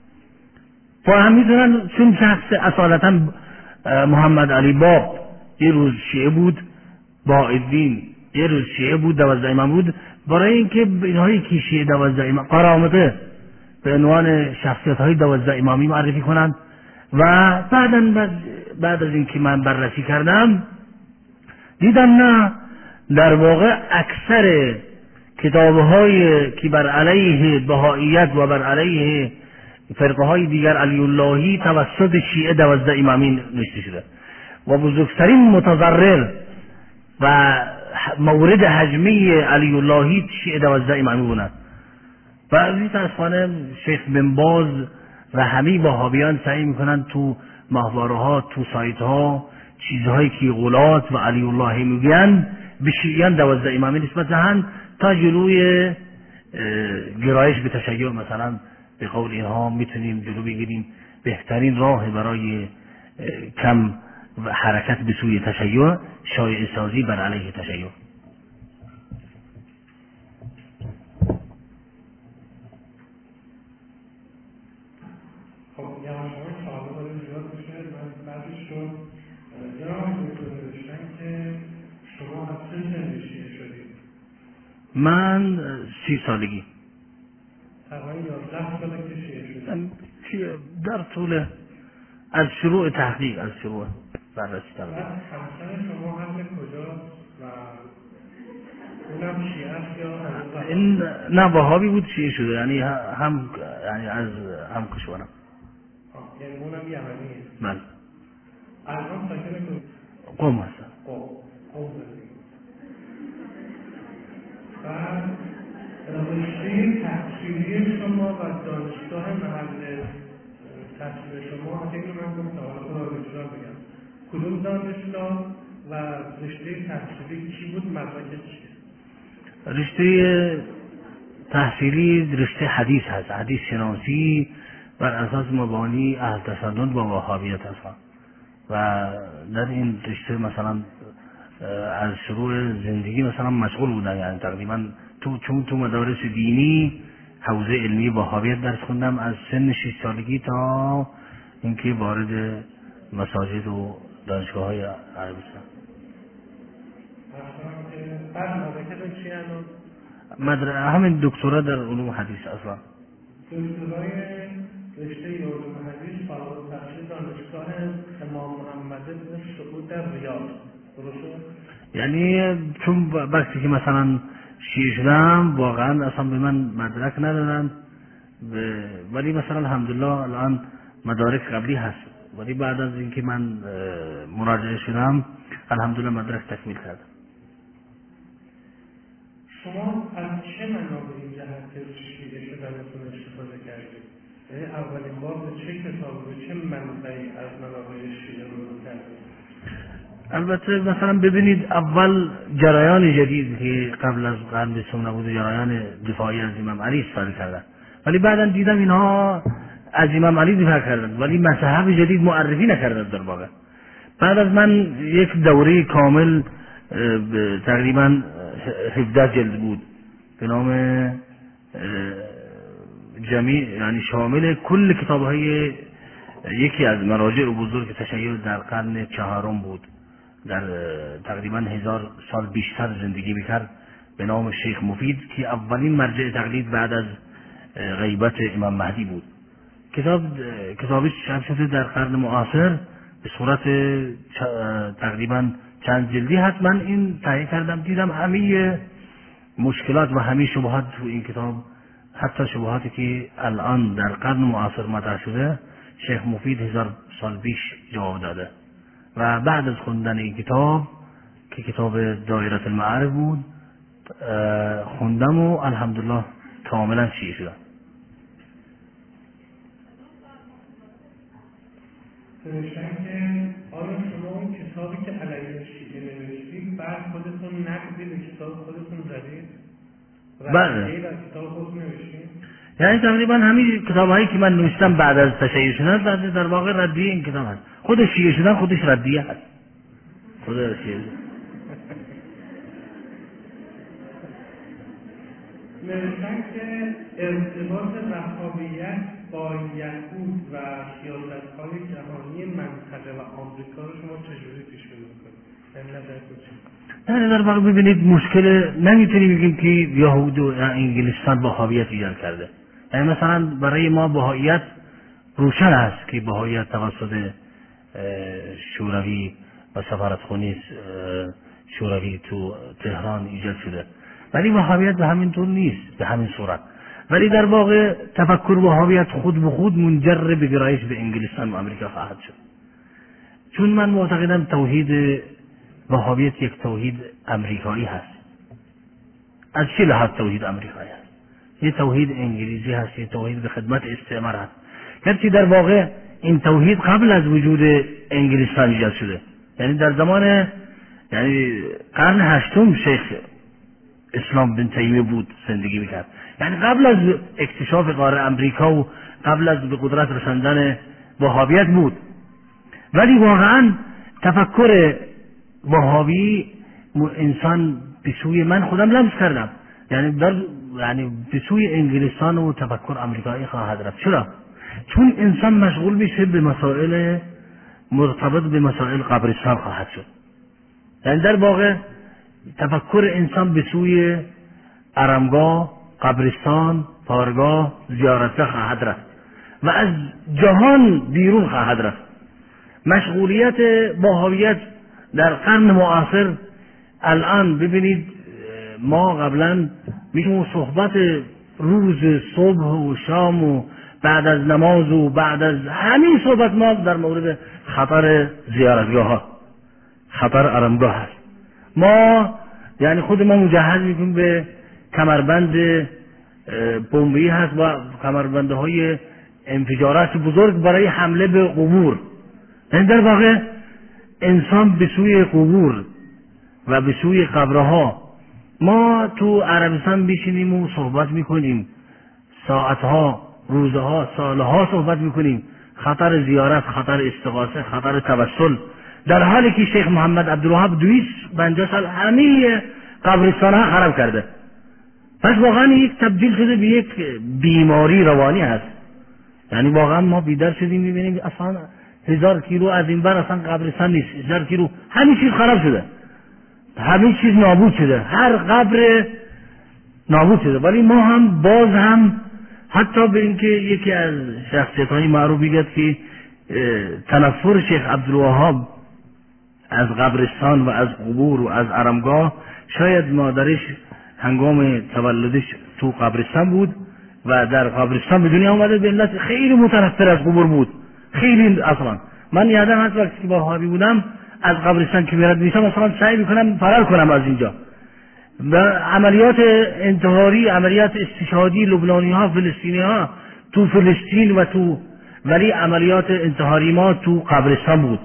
و هم میدونن چون شخص اصالتا محمد علی باب یه روز شیعه بود، بهائی‌الدین یه روز شیعه بود، دوازده امام بود. برای اینکه اینهایی که شیعه دوازده امام قرامطه به عنوان شخصیت های دوازده امامی معرفی کنند و بعداً بعد از اینکه من بررسی کردم دیدم نه، در واقع اکثر کتاب‌های که بر علیه بهائیت و بر علیه فرقه های دیگر علی اللهی توسط شیعه دوازده امامی نوشته شده و بزرگترین متضرر و مورد هجمه علی اللهی شیعه دوازده امامی بودند و از این متاسفانه شیخ بن باز و همه وهابیان سعی میکنن تو محواره ها تو سایت ها چیزهایی که غلات و علی الله میگن به شیعیان دوازده امامی نسبت دهند تا جلوی گرایش به تشیع مثلا به قول اینها میتونیم جلو بگیریم. بهترین راه برای کم و حرکت به سوی تشیع شایعه سازی بر علیه تشیع. خب یواش یواش سوال داره زیاد میشه. من بعدش رو یه راه نوشتن که شما از چه سنی شیعه شدید؟ من سی سالگی تقریبا یازده ساله که شیعه شدید. در طول از شروع تحقیق از شروع بررسی بعد تحقیق. همسر شما اهل کجاست و اونم شیعه است یا هنوز؟ این نه وهابی بود شیعه شده، یعنی هم یعنی از هم کشورم. یعنی اونم یمنیه؟ بله. الان ساکن قم هستم. قم قم زندگی. بعد رشته تحصیلی شما و دانشگاه محل تحصیل شما حتی اینو من گفتم حالا خدا رجوع بگم کدوم دانشگاه و رشته تحصیلی کی بود، مدرک چیه؟ رشته تحصیلی رشته حدیث هست، حدیث شناسی بر اساس مبانی اهل تسنن و وهابیت هست و در این رشته مثلا از شروع زندگی مثلا مشغول بودن، یعنی تقریبا تو چون تو مدارس دینی حوزه علمی وهابیت درس خوندم از سن شش سالگی تا اینکه وارد مساجد و دانشگاه های عربستان. بعد مدرکتون چی هنوز؟ مدر... همین دکترا در علوم حدیث اصلا. دکترای رشته علوم حدیث فارغ التحصیل دانشگاه امام محمد بن سعود در ریاض، درسته؟ یعنی چون وقتی که مثلا شیعه شدم واقعا اصلا به من مدرک ندادن، ولی مثلا الحمدلله الان مدارک قبلی هست، ولی بعد از اینکه من مراجعه شدم الحمدلله مدرک تکمیل کردم. شما از چه منابعی جهت شیعه شدنتون استفاده کردید؟ یعنی اولین بار به چه کتاب و چه منبعی از منابع شیعه رو کردید؟ البته مثلا ببینید اول جریان جدید که قبل از قرن بیستم نبود، جریان دفاعی از امام علی استفاده کردن، ولی بعدا دیدم اینها از امام علی دفاع کردن ولی مذهب جدید معرفی نکردن در واقع. بعد از من یک دوره کامل تقریبا هفده جلد بود به نام جمیع، یعنی شامل کل کتاب‌های یکی از مراجع بزرگ تشیع در قرن چهارم بود، در تقریبا هزار سال بیشتر زندگی میکرد، به نام شیخ مفید که اولین مرجع تقلید بعد از غیبت امام مهدی بود. کتاب کتابی چاپ شده در قرن معاصر به صورت تقریبا چند جلدی هست. من این تهیه کردم، دیدم همه مشکلات و همه شبهات تو این کتاب، حتی شبهاتی که الان در قرن معاصر مطرح شده، شیخ مفید هزار سال پیش جواب داده. و بعد از خوندن این کتاب که کتاب دایره المعارف بود خوندم و الحمدلله کاملا شیعه شدم. نوشتن که آیا شما اون کتابی که علیه شیعه نوشتید بعد خودتون نقدی به کتاب خودتون زدید؟ بله. ردیه‌ای در کتاب خودتون نوشتید؟ یعنی تقریبا همین کتاب‌هایی که من نوشتم بعد از تشیع شدن در, در واقع ردیه این کتاب هست. خود شیعه شدن خودش ردیه هست. خود شیعه نوشتن که ارتباط وهابیت با یهود و سیاست‌های جهانی منطقه و آمریکا رو شما چجوری پیش بینی می‌کنید؟ یعنی نظرتون چیه؟ یعنی در واقع ببینید مشکل نمیتونیم بگیم که یهود و انگلستان وهابیت ایجاد کرده. یعنی مثلا برای ما وهابیت روشن است که وهابیت توسط شوروی و سفارتخانه شوروی تو تهران ایجاد شده، ولی وهابیت به همین طور نیست، به همین صورت. ولی در واقع تفکر وهابیت خود به خود منجر به گرایش به انگلستان و آمریکا خواهد شد. چون من معتقدم توحید وهابیت یک توحید امریکایی هست. از چه لحاظ توحید امریکایی هست؟ یه توحید انگلیسی هست، یه توحید به خدمت استعمار هست. گرچه در واقع این توحید قبل از وجود انگلستان ایجاد شده، یعنی در زمان یعنی قرن هشتم شیخ اسلام بن تیمیه بود زندگی میکرد، یعنی قبل از اکتشاف قاره امریکا و قبل از به قدرت رساندن وهابیت بود. ولی واقعا تفکر وهابی انسان به سوی، من خودم لمس کردم، یعنی در یعنی به سوی انگلستان و تفکر امریکایی خواهد رفت. چرا؟ چون انسان مشغول میشه به مسائل مرتبط به مسائل قبرستان خواهد شد. یعنی در واقع تفکر انسان به سوی ارمگاه، قبرستان، پارگاه، زیارتگاه خواهد رفت و از جهان بیرون خواهد رفت. مشغولیت وهابیت در قرن معاصر الان ببینید، ما قبلا میشون صحبت روز صبح و شام و بعد از نماز و بعد از همین صحبت ما در مورد خطر زیارتگاه ها، خطر ارمگاه هست. ما یعنی خود ما مجهز میکنیم به کمربند بمبی هست و کمربنده های انفجارات بزرگ برای حمله به قبور. یعنی در واقع انسان به سوی قبور و به سوی قبرها، ما تو عربستان بیشینیم و صحبت میکنیم، ساعتها، روزها، سالها صحبت میکنیم، خطر زیارت، خطر استغاثه، خطر توسل، در حالی که شیخ محمد عبدالوهاب دویست پنجاه سال همه قبرستان ها خراب کرده. پس واقعا یک تبدیل شده به یک بیماری روانی هست. یعنی واقعا ما بیدار شدیم میبینیم اصلا هزار کیلو از این بر اصلا قبرستان نیست، هزار کیلو همه چیز خراب شده، همه چیز نابود شده، هر قبر نابود شده. ولی ما هم باز هم حتی به اینکه یکی از شخصیت های معروف میگه که تنفر شیخ عبدالوهاب از قبرستان و از قبور و از ارمگاه شاید مادرش هنگام تولدش تو قبرستان بود و در قبرستان به دنیا آمده، به علت خیلی متنفر از قبور بود، خیلی. اصلا من یادم هست وقتی که وهابی بودم از قبرستان که میرد میشم مثلا سعی میکنم فرار کنم از اینجا. و عملیات انتحاری، عملیات استشهادی لبنانی ها، فلسطینی ها تو فلسطین و تو، ولی عملیات انتحاری ما تو قبرستان بود.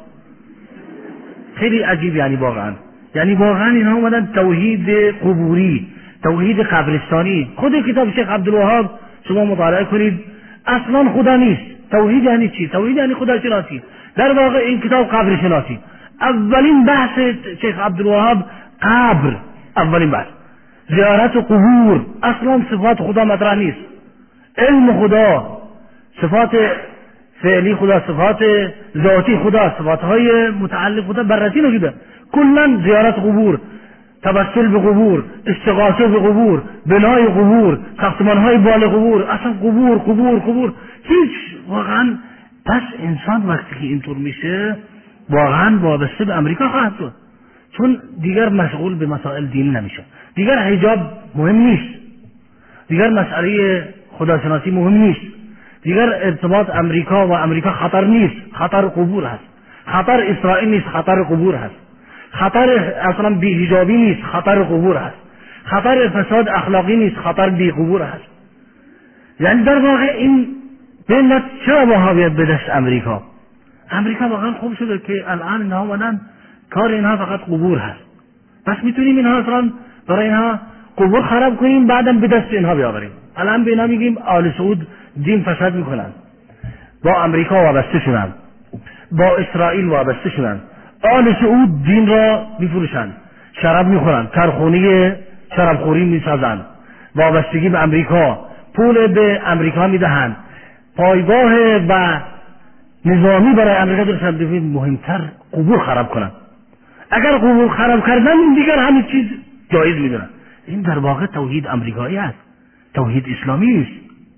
خیلی عجیب. یعنی واقعا یعنی واقعا اینها اومدن توحید قبوری، توحید قبرستانی. خود کتاب شیخ عبدالوهاب شما مطالعه کنید، اصلا خدا نیست. توحید یعنی چی؟ توحید یعنی خدا شناسی. در واقع این کتاب قبر شناسی. اولین بحث شیخ عبدالوهاب قبر، اولین بحث زیارت قبور. اصلا صفات خدا مطرح نیست، علم خدا، صفات فعلی خدا، صفات ذاتی خدا، صفاتهای متعلق خدا بررسی نشده. کلا زیارت قبور، توسل به قبور، استغاثه به قبور، بنای قبور، ساختمانهای بال قبور، اصلا قبور قبور قبور هیچ. واقعا پس انسان وقتی که اینطور میشه واقعا وابسته به امریکا خواهد شد، چون دیگر مشغول به مسائل دینی نمیشه، دیگر حجاب مهم نیست، دیگر مسئله خداشناسی مهم نیست، دیگر ارتباط امریکا و امریکا خطر نیست، خطر قبور هست. خطر اسرائیل نیست، خطر قبور هست. خطر اصلا بی‌حجابی نیست، خطر قبور هست. خطر فساد اخلاقی نیست، خطر بی قبور هست. یعنی در واقع این بلد چرا وهابیت به دست امریکا؟ امریکا واقعا خوب شده که الان اینها اومدن کار اینها فقط قبور هست. پس میتونیم اینها اصلا برای اینها قبور خراب کنیم، بعدم به دست اینها بیاوریم. الان به اینا میگیم آل سعود دین فساد میکنن، با امریکا وابسته شدن، با اسرائیل وابسته شدن. آل سعود دین را میفروشن، شراب میخورن، کارخونه شرابخوری میسازن، وابستگی به امریکا، پول به امریکا میدهند، پایگاه و نظامی برای امریکا درست ببین. مهمتر قبور خراب کنن. اگر قبور خراب کردن دیگر همه چیز جایز میدونن. این در واقع توحید امریکایی است، توحید اسلامی است.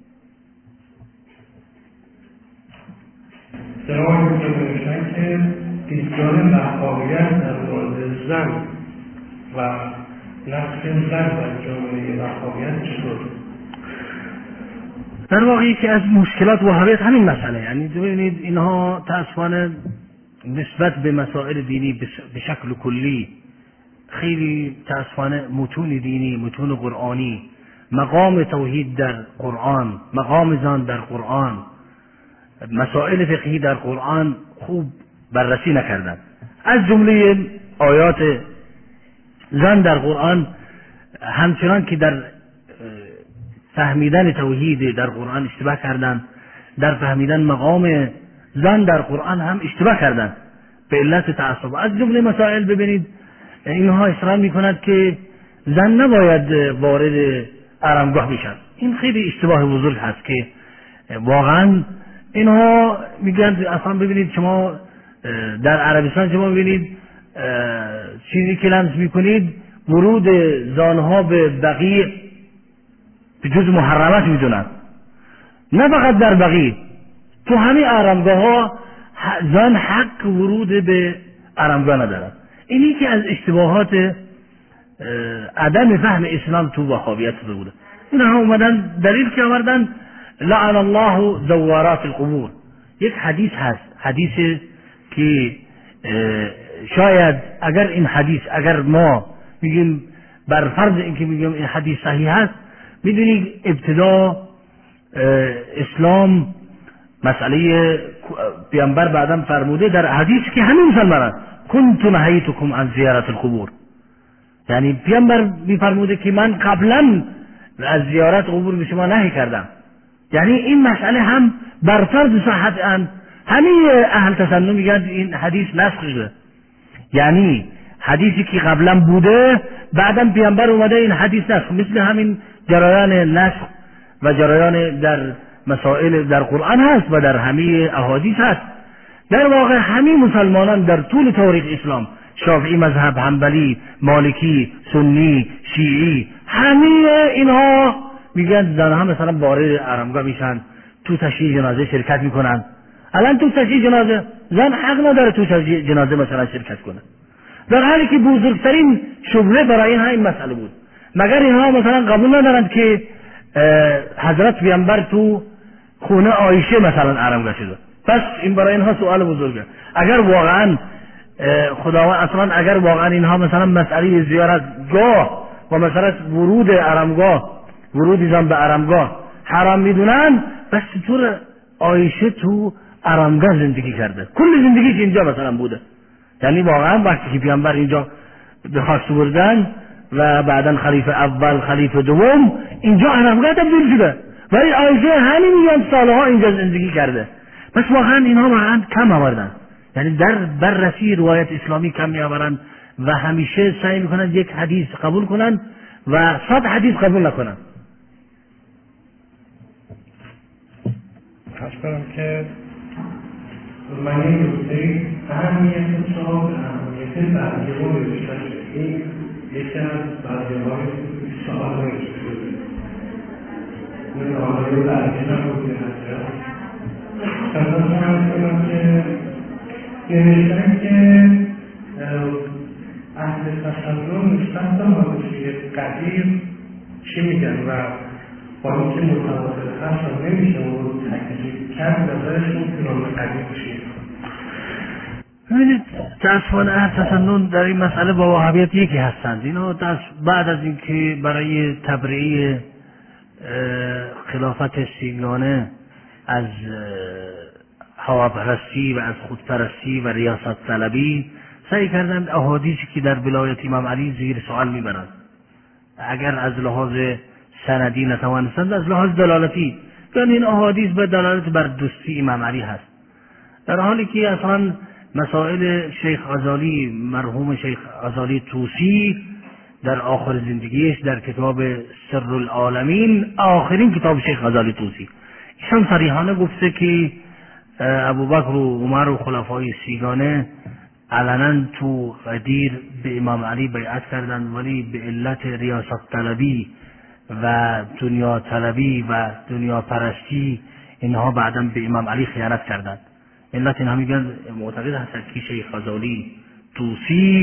جناب می‌فرمایند که دیدگاه وهابیت در مورد زن و نقش زن در جامعه وهابیت چطور؟ در واقع یکی از مشکلات وهابیت همین مسئله، یعنی ببینید اینها متأسفانه نسبت به مسائل دینی به شکل کلی خیلی متأسفانه متون دینی، متون قرآنی، مقام توحید در قرآن، مقام زن در قرآن، مسائل فقهی در قرآن خوب بررسی نکردند. از جمله آیات زن در قرآن همچنان که در فهمیدن توحید در قرآن اشتباه کردند، در فهمیدن مقام زن در قرآن هم اشتباه کردند به علت تعصب. از جمله مسائل ببینید اینها اصرار میکنند که زن نباید وارد آرامگاه بشن. این خیلی اشتباه بزرگ هست که واقعا اینها میگن اصلا ببینید شما در عربستان شما ببینید چیزی که لمس میکنید ورود زانها به بقیع به جز محرمات میدونن، نه فقط در بقیع، تو همه آرامگاه ها زن حق ورود به آرامگاه ندارن. اینی که از اشتباهات عدم فهم اسلام تو وهابیت بوده. اینها اومدن دلیل که آوردن لعن الله زوارات القبور. یک حدیث هست، حدیث که شاید اگر این حدیث اگر ما میگیم بر فرض اینکه میگیم این حدیث صحیح هست، میدونید ابتدا اسلام مسئله پیامبر بعدم فرموده در حدیث که همین مسلمانان کنت نهیتکم عن زیارت القبور، یعنی پیامبر میفرموده که من قبلا از زیارت قبور به شما نهی کردم. یعنی این مسئله هم بر فرض صحت ان همه اهل تسنن میگن این حدیث نسخ شده، یعنی حدیثی که قبلا بوده بعدم پیامبر اومده این حدیث نسخ، مثل همین جریان نسخ و جریان در مسائل در قرآن هست و در همه احادیث هست. در واقع همه مسلمانان در طول تاریخ اسلام، شافعی مذهب، حنبلی، مالکی، سنی، شیعی، همه اینها میگن زنها مثلا وارد آرامگاه میشن، تو تشییع جنازه شرکت میکنن. الان تو تشییع جنازه زن حق نداره تو تشییع جنازه مثلا شرکت کنه، در حالی که بزرگترین شبهه برای اینها این مسئله بود. مگر اینها مثلا قبول ندارند که حضرت پیامبر تو خونه عایشه مثلا آرامگاه شده؟ پس این برای اینها سوال بزرگه. اگر واقعا خداوند اصلا اگر واقعا اینها مثلا مسئله زیارتگاه و مثلا ورود آرامگاه، ورود زن به آرامگاه حرام میدونن، بس چطور عایشه تو آرامگاه زندگی کرده؟ کل زندگیش اینجا مثلا بوده. یعنی واقعا وقتی که پیامبر اینجا به خواست بردن و بعدا خلیفه اول خلیفه دوم اینجا آرامگاه تبدیل شده، ولی عایشه همین میلیون سالها اینجا زندگی کرده. پس واقعا اینها واقعا کم آوردن، یعنی در بررسی روایت اسلامی کم میآورند و همیشه سعی میکنن یک حدیث قبول کنن و صد حدیث قبول نکنن. خواهش کنم که من این نکته اهمیت صاحب اهمیت برگه رو بیشتر شد. این یکی از برگه های سوال رو شده من آقای برگه نبوده هست. خواهش کنم که نوشتن که اهل تسنن نسبت به حادثه قدیم چی میگن و با اینکه متوافق هست و نمیشه اون رو تکذیب کرد، نظرشون فیلم قدیم چیه؟ ببینید متأسفانه اهل تسنن در این مسئله با وهابیت یکی هستند. اینا بعد از اینکه برای تبرئه خلافت سیگانه از هواپرستی و از خودپرستی و ریاست طلبی سعی کردند احادیثی که در ولایت امام علی زیر سوال میبرند. اگر از لحاظ سندی نتوانستند از لحاظ دلالتی، یعنی این احادیث به دلالت بر دوستی امام علی هست، در حالی که اصلا مسائل شیخ غزالی مرحوم شیخ غزالی طوسی در آخر زندگیش در کتاب سر العالمین، آخرین کتاب شیخ غزالی طوسی، ایشان صریحانه گفته که ابوبکر و عمر و خلفای سیگانه علنا تو غدیر به امام علی بیعت کردند، ولی به علت ریاست طلبی و دنیا طلبی و دنیا پرستی اینها بعدا به امام علی خیانت کردند. علت اینها میگن معتقد هستند که شیخ غزالی طوسی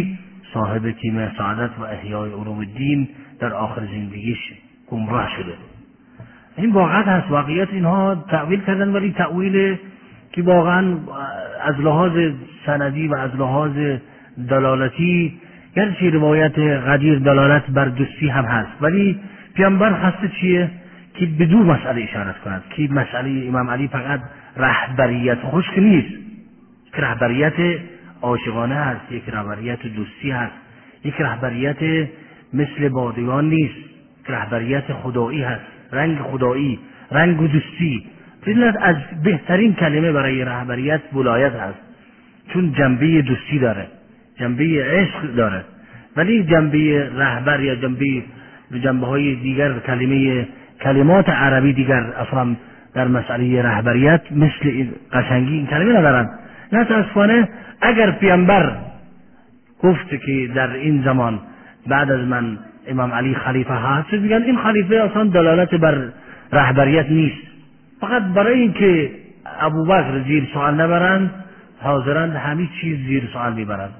صاحب کیمیا سعادت و احیای علوم الدین در آخر زندگیش گمراه شده. این واقعا هست، واقعیت اینها تأویل کردن، ولی تأویل که واقعا از لحاظ سندی و از لحاظ دلالتی گرچه روایت قدیر دلالت بر دوستی هم هست، ولی پیامبر خسته چیه که به دو مسئله اشارت کند که مسئله امام علی فقط رهبریت خشک نیست، که رهبریت عاشقانه هست، یک رهبریت دوستی هست، یک رهبریت مثل بادگان نیست، که رهبریت خدایی هست، رنگ خدایی، رنگ دوستی. فضیلت از بهترین کلمه برای رهبریت ولایت هست، چون جنبه دوستی داره، جنبه عشق داره، ولی جنبه رهبر یا جنبه جنبه های دیگر کلمه کلمات عربی دیگر اصلا در مسئله رهبریت مثل این قشنگی این کلمه ندارن. نه متاسفانه اگر پیامبر گفت که در این زمان بعد از من امام علی خلیفه هست، میگن این خلیفه اصلا دلالت بر رهبریت نیست، فقط برای اینکه ابوبکر زیر سوال نبرند حاضرند همه چیز زیر سوال میبرند.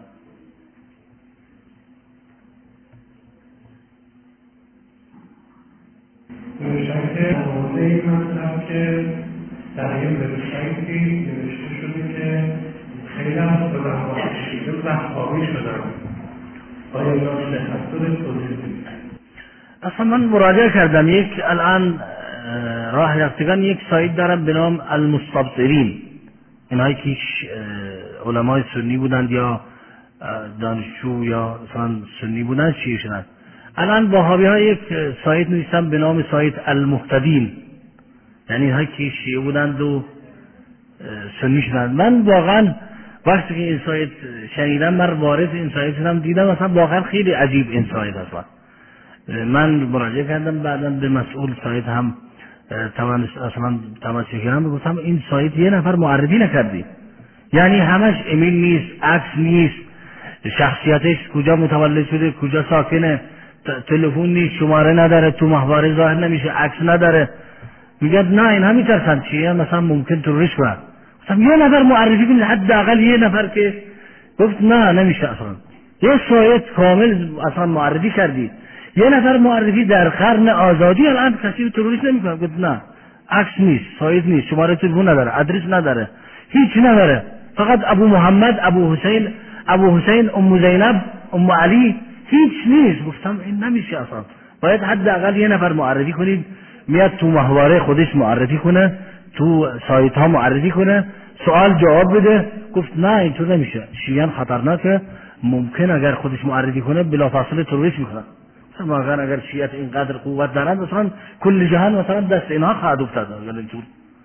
نوشتن که موضوع این مطلب که در این وبسایتی نوشته شده که خیلی از علمای شیعه وهابی شدن. آیا اینا صحت داره؟ توضیح بدید. اصلا من مراجعه کردم، یک الان راه یافتگان یک سایت دارم به نام المستبصرین، اینهایی که علمای سنی بودند یا دانشجو یا مثلا سنی بودند شیعه شدند. الان وهابی ها یک سایت نوشتن به نام سایت المهتدین، یعنی اینهایی که شیعه بودند و سنی شدند. من واقعا وقتی که این سایت شنیدم، من وارد این سایت شدم، دیدم مثلا واقعا خیلی عجیب این سایت هست. من مراجعه کردم، بعدا به مسئول سایت هم اصلا تماس کردم، گفتم این سایت یه نفر معرفی نکردی، یعنی همش ایمیل نیست، عکس نیست، شخصیتش کجا متولد شده، کجا ساکنه، تلفن نیست، شماره نداره، تو محواره ظاهر نمیشه، عکس نداره. میگه نه این همین ترسن چیه، مثلا ممکن تروریست کنن. گفتم یه نفر معرفی کنید، حداقل یه نفر که گفت نه نمیشه اصلا. یه سایت کامل اصلا معرفی کردی، یه نفر معرفی در قرن آزادی الان کسی تروریست نمیکنه. گفت نه عکس نیست، سایت نیست، شماره تلفن نداره، آدرس نداره، هیچ نداره، فقط ابو محمد، ابو حسین، ابو حسین، ام زینب، ام علی، هیچ نیست. گفتم این نمیشه اصلا، باید حداقل یه نفر معرفی کنید، میاد تو محواره خودش معرفی کنه، تو سایت ها معرفی کنه، سوال جواب بده. گفت نه اینطور نمیشه، شیعیان خطرناکه، ممکن اگر خودش معرفی کنه بلافاصله تروریست میکنه. مثلا اگر اگر شیعیت اینقدر قوت دارن، مثلا کل جهان مثلا دست اینها خواهد افتاد. اگر اینطور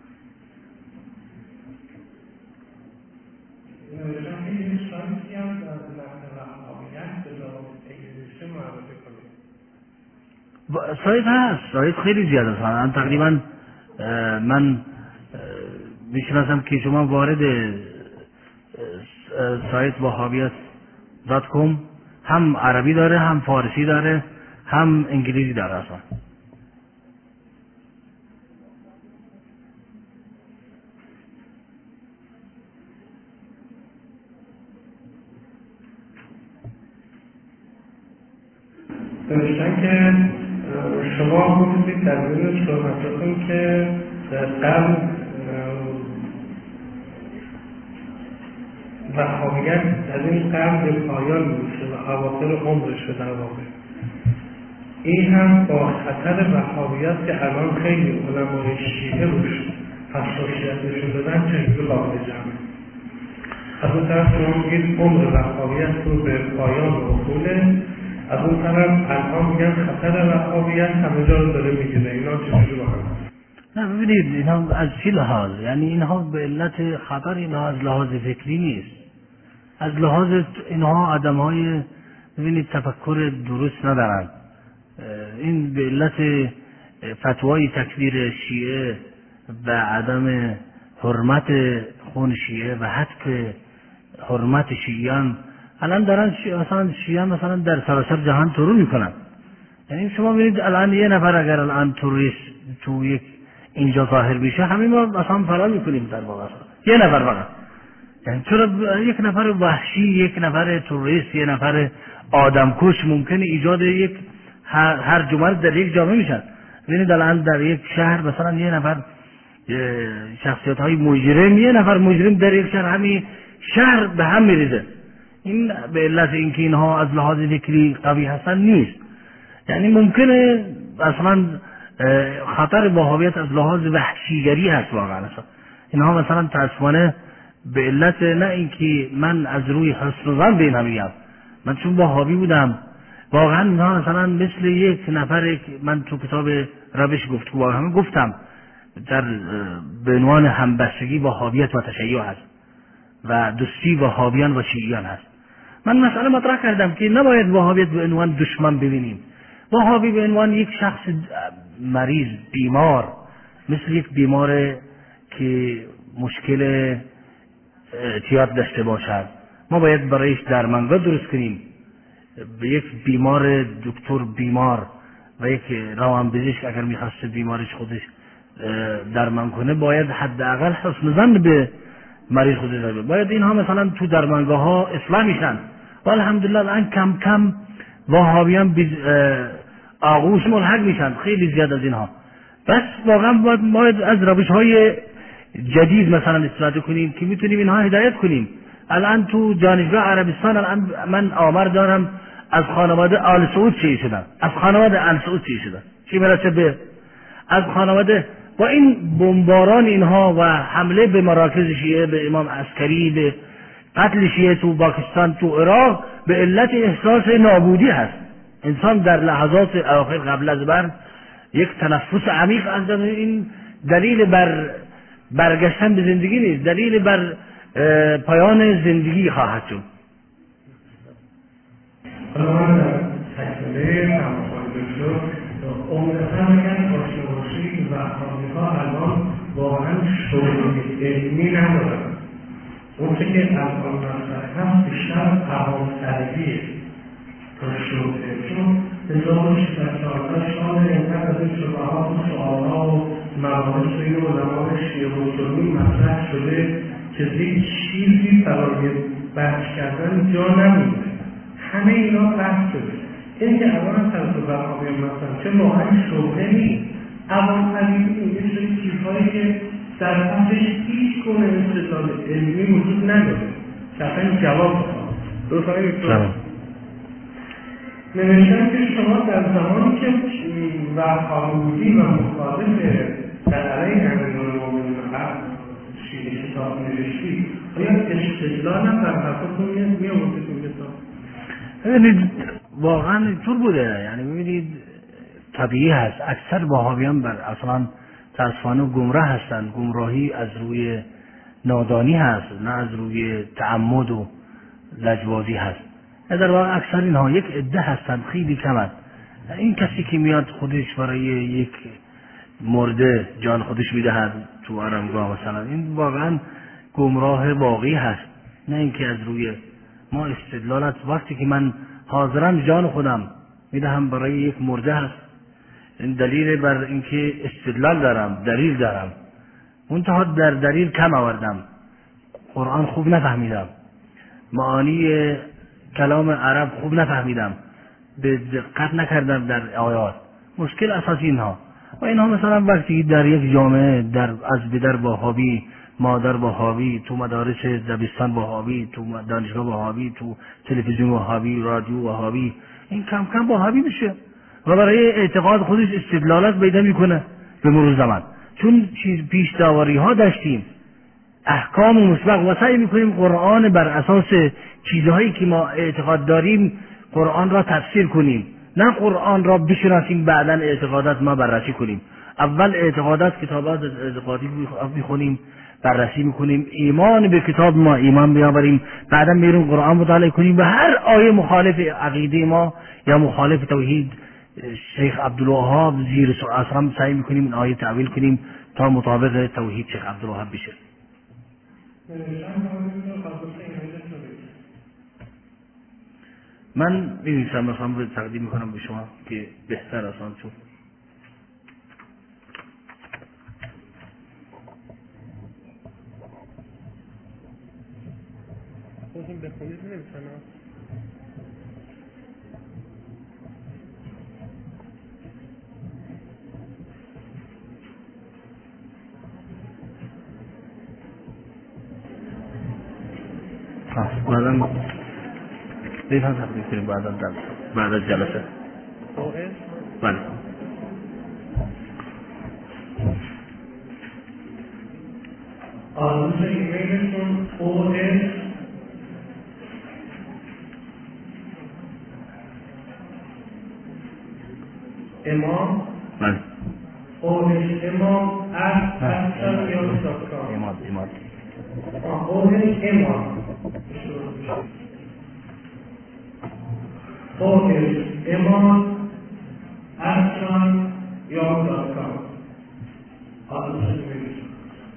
سایت هست، سایت خیلی زیاد است. من تقریبا من میشناسم که شما وارد سایت وهابیت دات کام هم عربی داره، هم فارسی داره، هم انگلیسی داره اصلا. داشتن که شما گفتید در بین صحبتاتون که قبل وهابیت در این قرن به پایان میرسه و اواخر عمرش رو در واقع. این هم با خطر وهابیت که الان خیلی علمای شیعه روش حساسیت نشون دادن چجوری قابل جمعه. از اون طرف شما میگید عمر وهابیت رو به پایان رسوله، از اون طرف الان میگن خطر وهابیت همه جا رو داره میگیره. اینا چجوری با هم؟ نه ببینید اینها از چی لحاظ، یعنی اینها به علت خطر اینها از لحاظ فکری نیست، از لحاظ اینها آدم های ببینید تفکر درست ندارن. این به علت فتوای تکفیر شیعه و عدم حرمت خون شیعه و حق حرمت شیعیان الان دارن مثلا شیعیان مثلا در سراسر جهان ترور میکنن. یعنی شما ببینید الان یه نفر اگر الان توریست تو یک اینجا ظاهر بشه، همین ما مثلا فرار میکنیم در واقع، یه نفر فقط. یعنی چرا یک نفر وحشی، یک نفر توریست، یک نفر آدمکش ممکنه ایجاد یک هر, هر جمعه در یک جامعه میشن؟ ببینید الان در یک شهر مثلا یه نفر شخصیت های مجرم، یه نفر مجرم در یک شهر، همین شهر به هم میریزه. این به علت اینکه اینها از لحاظ فکری قوی هستن نیست. یعنی ممکنه اصلا خطر وهابیت از لحاظ وحشیگری هست واقعا. اینها مثلا تاسفانه به علت نه اینکه من از روی حسن ظن به اینها میگم، من چون وهابی بودم واقعا اینها مثلا مثل یک نفر، من تو کتاب روش گفتگو با همه گفتم در به عنوان همبستگی وهابیت و تشیع هست و دوستی وهابیان و شیعیان هست. من مسئله مطرح کردم که نباید وهابیت به عنوان دشمن ببینیم. وهابی به عنوان یک شخص مریض، بیمار، مثل یک بیمار که مشکل اعتیاد داشته باشد، ما باید برایش درمانگاه درست کنیم. به یک بیمار دکتر بیمار و یک روانپزشک اگر میخواست بیمارش خودش درمان کنه باید حداقل حسن ظن به مریض خودش داره. باید اینها مثلا تو درمانگاه ها اصلاح میشن و الحمدلله الان کم کم وهابیان آغوش ملحق میشن، خیلی زیاد از اینها. بس واقعا باید از روش های جدید مثلا استفاده کنیم که میتونیم اینها هدایت کنیم. الان تو جانشگاه عربستان الان من آمار دارم از خانواده آل سعود چی شدن، از خانواده آل سعود چی شدن، چی مرسه به از خانواده با این بمباران اینها و حمله به مراکز شیعه، به امام عسکری، به قتل شیعه تو پاکستان، تو عراق، به علت احساس نابودی هست. انسان در لحظات آخر قبل از مرگ یک تنفس عمیق انجام. این دلیل بر برگشتن به زندگی نیست، دلیل بر پایان زندگی خواهد شد. حالا من در تکمله تماشای دکتر عمدتاً میگن آشناباشی و خانیها الان واقعا شغل علمی ندارن. اون که الان مطرح هست بیشتر هواسرگیه تا شغله، چون هزار و ششصد و چهارده سال اینقدر از این شبهات و سوالها و مباحث این علمای شیعه و سنی مطرح شده که یک چیزی برای بحث کردن جا نمونده. همه اینا بحث شده. این که الان هم طرف وهابی مثلا چه واقعا شبهه نیست. اوان‌ترین این سری چیزهایی که در اصلش هیچ گونه استدلال علمی وجود نداره که اصلا جواب بخواد. درست های دکتر؟ نوشتن که شما در زمانی که وهابی و مخالف در علیه امیرالمومنین شیعه کتاب نوشتی، آیا استدلال هم در حرفتون می آورده تو کتاب؟ ببینید واقعا اینطور بوده. یعنی ببینید طبیعی هست اکثر وهابیان بر اصلا تاسفانه گمراه هستند. گمراهی از روی نادانی هست، نه از روی تعمد و لجبازی هست. در واقع اکثر اینها یک عده هستند، خیلی کمند. این کسی که میاد خودش برای یک مرده جان خودش میدهد تو آرامگاه مثلا، این واقعا گمراه واقعی هست، نه اینکه از روی ما استدلالات. وقتی که من حاضرم جان خودم میدهم برای یک مرده هست، این دلیل بر اینکه استدلال دارم، دلیل دارم. منتها در دلیل کم آوردم، قرآن خوب نفهمیدم، معانی کلام عرب خوب نفهمیدم، به دقت نکردم در آیات. مشکل اساسی اینها. و اینها مثلا وقتی در یک جامعه در از بدر وهابی، مادر وهابی، تو مدارس دبستان وهابی، تو دانشگاه وهابی، تو تلویزیون وهابی، رادیو وهابی، این کم کم وهابی میشه و برای اعتقاد خودش استدلالات پیدا میکنه به مرور زمان. چون چیز پیش داوری ها داشتیم، احکام مسبق، و سعی میکنیم قرآن بر اساس چیزهایی که ما اعتقاد داریم قرآن را تفسیر کنیم، نه قرآن را بشناسیم بعدا اعتقادات ما بررسی کنیم. اول اعتقادات کتابات اعتقادی میخونیم، بررسی میکنیم، ایمان به کتاب ما ایمان بیاوریم، بعدا میریم قرآن مطالعه کنیم و هر آیه مخالف عقیده ما یا مخالف توحید شیخ عبدالوهاب زیر اثرم سعی میکنیم این آیه تعویل کنیم تا مطابق توحید شیخ عبدالوهاب بشه. من می‌نویسم مثلا رو تقدیم میکنم به شما که بهتر آسان شد. خودتون بخونید نمیتونه. بعدا دیدم تقدیم کنیم بعد از بعد از جلسه. بله. آدرس ایمیلتون او اس امام بله. او اس امام at astronews dot com. اماد اماد. او اس امام او اس امام astronews dot com. آدرس ایمیلتون.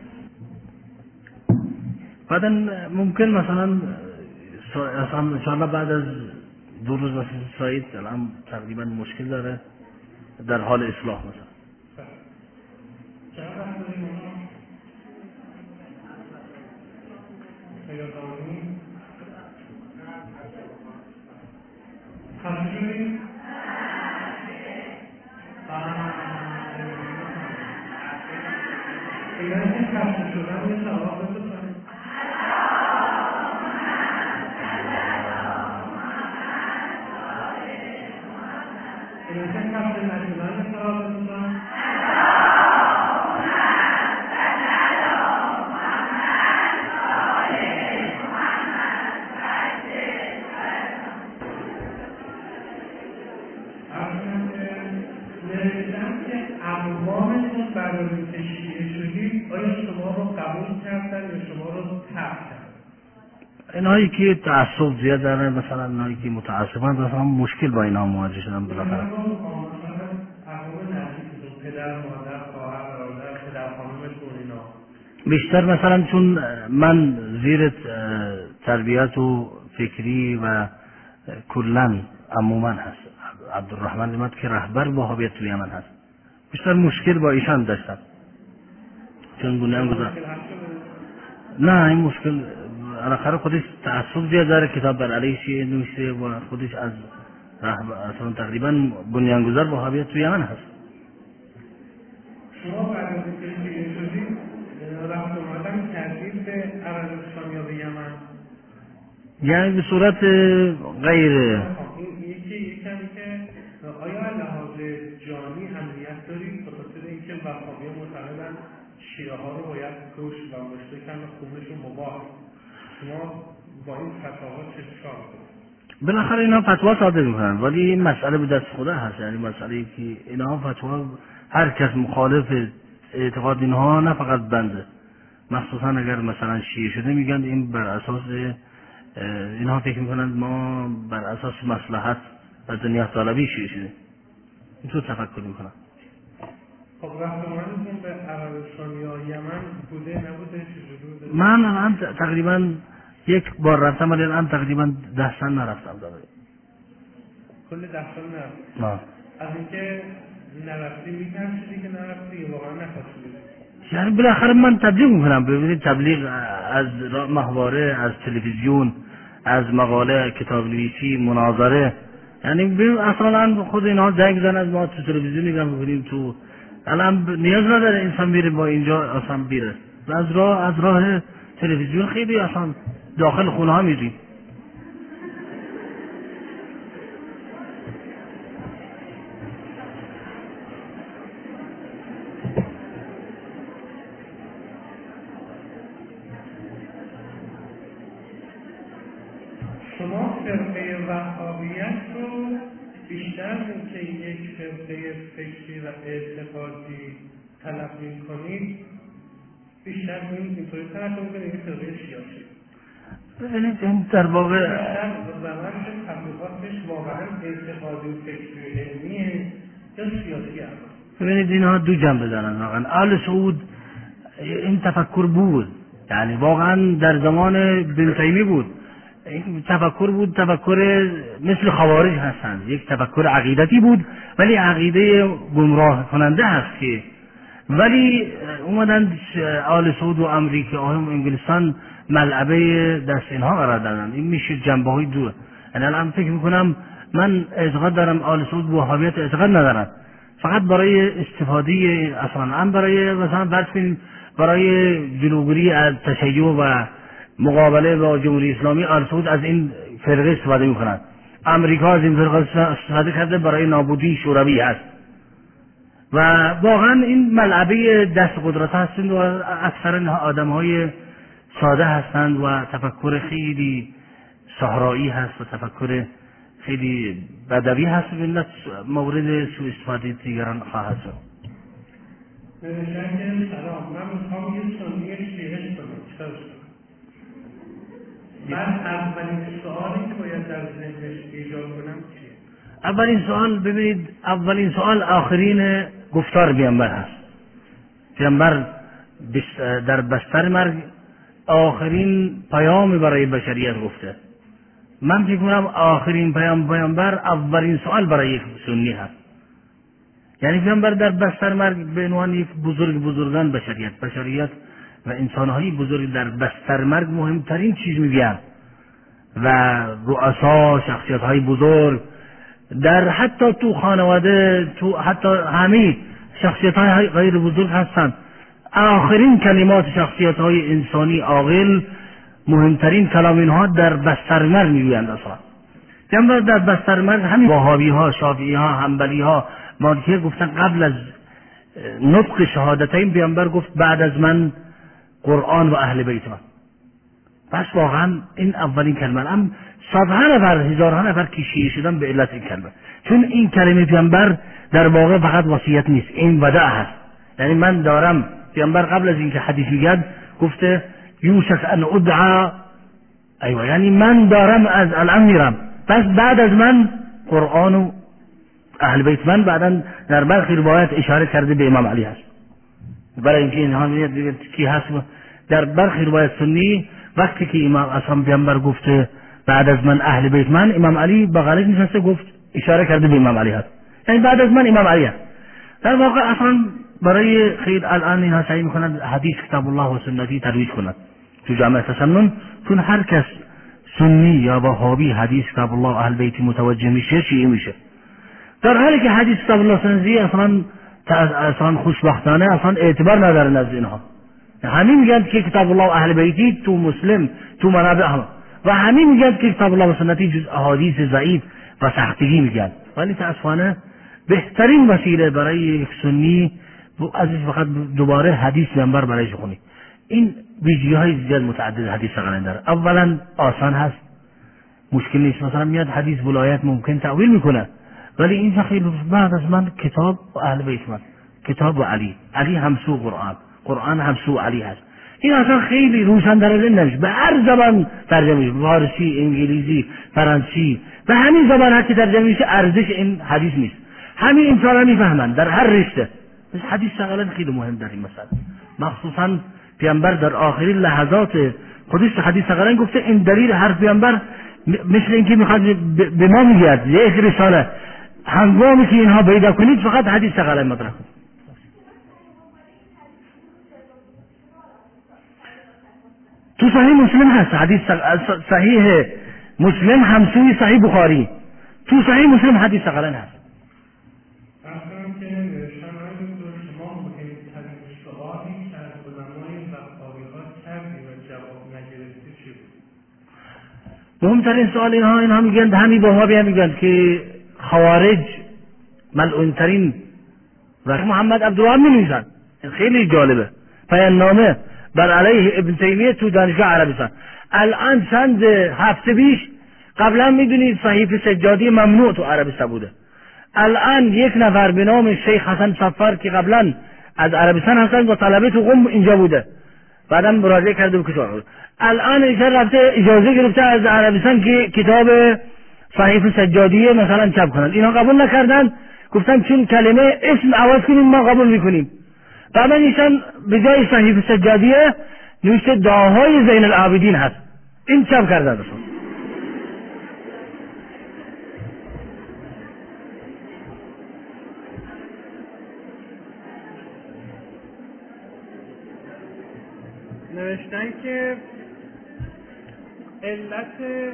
بعدا ممکن مثلا اصلا انشاءالله بعد از دو روز مثلا سایت الان تقریبا مشکل داره در حال اصلاح مثلا. چند وقت داریم اونجا؟ خیلی داریم؟ خسته شدیم؟ اینا که خسته شدن یه سواب بسازن. اینا که خسته نشدن یه سواب بسازن. اقوامتون بعد از اینکه شیعه شدید آیا شما رو قبول کردن یا شما رو ترک کردن؟ اینهایی که تعصب زیاد دارن مثلا اینهایی که متعصبن مثلا مشکل با اینها مواجه شدن بالاخره. مثلا اقوام نزدیکتون پدر مادر خواهر برادر پدر خانومتون اینا بیشتر مثلا چون من زیر تربیت و فکری و کلا عموما هست عبدالرحمن نعمت که رهبر وهابیت توی یمن هست بیشتر مشکل با ایشان داشتم چون بنیان گذار نه این مشکل بالاخره خودش تعصب زیاد داره کتاب بر علیه شیعه نوشته و خودش از رهبر اصلا تقریبا بنیانگذار وهابیت توی یمن هست. شما بعد از اینکه شیعه شدید رفت اومدن کردید به عربستان یا به یمن؟ یعنی به صورت غیر یکی یکم که آیا لحاظ جانی امنیت دارید به خاطر اینکه وهابی‌ها معتقدن شیعه ها رو باید کشت و مشته کردن خونشون مباح. شما با این فتاوا چه کار کنید؟ بالاخره اینا فتوا صادر میکنن ولی این مسئله به دست خدا هست یعنی مسئله ای که اینا فتوا هر کس مخالف اعتقاد اینها نه فقط بنده مخصوصا اگر مثلا شیعه شده میگن این بر اساس اینها فکر میکنن ما بر اساس مصلحت و دنیا طلبی شیعه شده اینطور تفکر میکنن. خب رفت اومدتون به عربستان یا یمن بوده نبوده چجوری بوده؟ من الان تقریبا یک بار رفتم ولی الان تقریبا ده سال نرفتم داره. کل ده سال نرفت؟ نه. از اینکه نرفتی میترسیدی که نرفتی یا واقعا نخواستی؟ یعنی بالاخره من تبلیغ میکنم ببینید تبلیغ از ماهواره از تلویزیون از مقاله کتاب نویسی مناظره یعنی اصلا خود اینها زنگ زدن از ما تو تلویزیون نگاه میکنیم تو الان نیاز نداره انسان بیره با اینجا اصلا بیره از راه از راه تلویزیون خیلی اصلا داخل خونه ها میریم. شما فرقه وهابیت رو بیشتر من که یک فرقه فکری و اعتقادی تلقی کنید بیشتر من اینطوری تلقی میکنید یک فرقه سیاسی ببینید این در واقع بیشتر زمان که تبلیغاتش واقعا اعتقادی و فکری و علمیه یا سیاسی هم ببینید اینها دو جنبه دارن واقعا آل سعود این تفکر بود یعنی واقعا در زمان ابن تیمیه بود این تفکر بود تفکر مثل خوارج هستند یک تفکر عقیدتی بود ولی عقیده گمراه کننده هست که ولی اومدن آل سعود و امریکا و انگلستان ملعبه دست اینها قرار دادن. این میشه جنبه های دور. یعنی الان فکر میکنم من اعتقاد دارم آل سعود وهابیت اعتقاد ندارن، فقط برای استفاده اصلا هم برای مثلا فرض کنیم برای جلوگیری از تشیع و مقابله با جمهوری اسلامی آل سعود از این فرقه استفاده میکنن. امریکا از این فرقه استفاده کرده برای نابودی شوروی هست و واقعا این ملعبه دست قدرت هستند و اکثر اینها آدم های ساده هستند و تفکر خیلی صحرایی هست و تفکر خیلی بدوی هست و ملت مورد سوء استفاده دیگران خواهد شد. سلام، من میخوام یه ثانیه شیهش کنم. من اولین سوالی که باید در ذهنش ایجاد کنم چیه؟ اولین سوال ببینید، اولین سوال آخرین گفتار پیامبر هست. پیامبر در بستر مرگ آخرین پیامی برای بشریت گفته. من فکر کنم آخرین پیام پیامبر اولین سوال برای یک سنی هست. یعنی پیامبر در بستر مرگ به عنوان یک بزرگ بزرگان بشریت بشریت و انسانهای بزرگ در بستر مرگ مهمترین چیز میگن و رؤسا، شخصیت های بزرگ در حتی تو خانواده، تو حتی همه شخصیت های غیر بزرگ هستند. آخرین کلمات شخصیت های انسانی عاقل، مهمترین کلام اینها در بستر مرگ میگویند. اصلا پیامبر در بستر مرگ همین وهابی ها، شافعی ها، حنبلی ها، مالکی گفتن قبل از نطق شهادتین پیامبر گفت بعد از من قرآن و اهل بیت من. پس واقعا این اولین کلمه. هم صدها نفر، هزارها نفر کشیده شدن به علت این کلمه، چون این کلمه پیامبر در واقع فقط وصیت نیست، این وداع هست. یعنی من دارم، پیامبر قبل از اینکه حدیث میگه گفته یوشک ان ادعا، ایوه، یعنی من دارم از الان میرم، پس بعد از من قرآن و اهل بیت من. بعدن در برخی روایت اشاره کرده به امام علی هست، برای اینکه اینها میگه کی هست. در برخی روایت سنی وقتی که امام اصلا پیامبر گفته بعد از من اهل بیت من، امام علی بغلش نشسته گفت اشاره کرده به امام علی هست، یعنی بعد از من امام علی هست. در واقع اصلا برای خیلی الان اینها سعی میکنند حدیث کتاب الله و سنتی ترویج کنند تو جامعه تسنن، چون هر کس سنی یا وهابی حدیث کتاب الله و اهل بیت متوجه میشه شیعه میشه، در حالی که حدیث کتاب الله سنتی اصلا اصلا خوشبختانه اصلا اعتبار نداره نزد اینها. همین میگن که کتاب الله و اهل بیتی تو مسلم تو منابع هم، و همین میگن که کتاب الله و سنتی جز احادیث ضعیف و سختگی میگن. ولی متاسفانه بهترین وسیله برای یک سنی عزیز فقط دوباره حدیث پیامبر برایش خونی. این ویژگی های زیاد متعدد حدیث سقلین داره. اولا آسان هست، مشکل نیست. مثلا میاد حدیث ولایت ممکن تعویل میکنه، ولی این فقیر بعد از من کتاب و اهل بیت من، کتاب و علی، علی همسو قرآن، قرآن همسو علی هست. این اصلا خیلی روشن در ذهن نمیشه، به هر زبان ترجمه میشه، فارسی، انگلیسی، فرانسی، به همین زبان هر که ترجمه میشه ارزش این حدیث نیست. همین انسان میفهمن در هر رشته. بس حدیث سقلین خیلی مهم در این مسئله، مخصوصا پیامبر در آخرین لحظات خودش حدیث سقلین گفته این دلیل هر پیامبر مثل اینکه میخواد به ما میگه یک رساله، هنگامی که اینها پیدا کنید فقط حدیث سقلین مطرح کنید. تو صحیح مسلم هست حدیث، صحیح مسلم همسوی صحیح بخاری، تو صحیح مسلم حدیث سقلین هست. اصلا که شمعه دکتر شما مهمترین سوالی که از علمای وهابی ها کردی و جواب نگرفتی چی بود؟ مهمترین سوال اینها اینها میگن، همین وهابی هم میگن که خوارج ملعونترین و محمد عبدالوهاب می‌نویسن. خیلی جالبه، پیامنامه بر علیه ابن تیمیه تو دانشگاه عربستان. الان چند هفته پیش، قبلا میدونید صحیفه سجادی ممنوع تو عربستان بوده، الان یک نفر به نام شیخ حسن صفار که قبلا از عربستان هستن و طلبه تو قم اینجا بوده، بعدا مراجعه کرده به کشور، الان ایشون رفته اجازه گرفته از عربستان که کتاب صحیفه سجادی مثلا چاپ کنند. اینا قبول نکردن، گفتن چون کلمه اسم عوض کنیم ما قبول میکنیم. بعدا ایشان به جای صحیفه سجادیه نوشته دعاهای زین العابدین هست، این چاپ کرده است. نوشتن که علت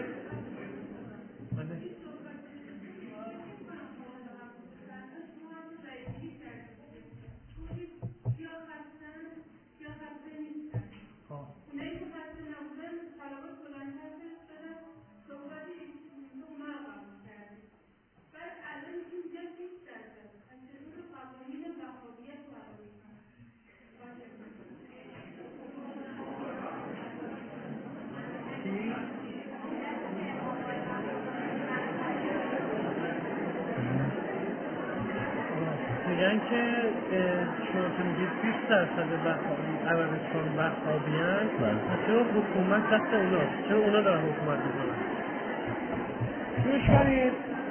میگن که شما که میگید بیست درصد عربستان وهابیان، چرا حکومت دست اوناست؟ چرا اونا دارن حکومت میکنن؟ گوش کنید،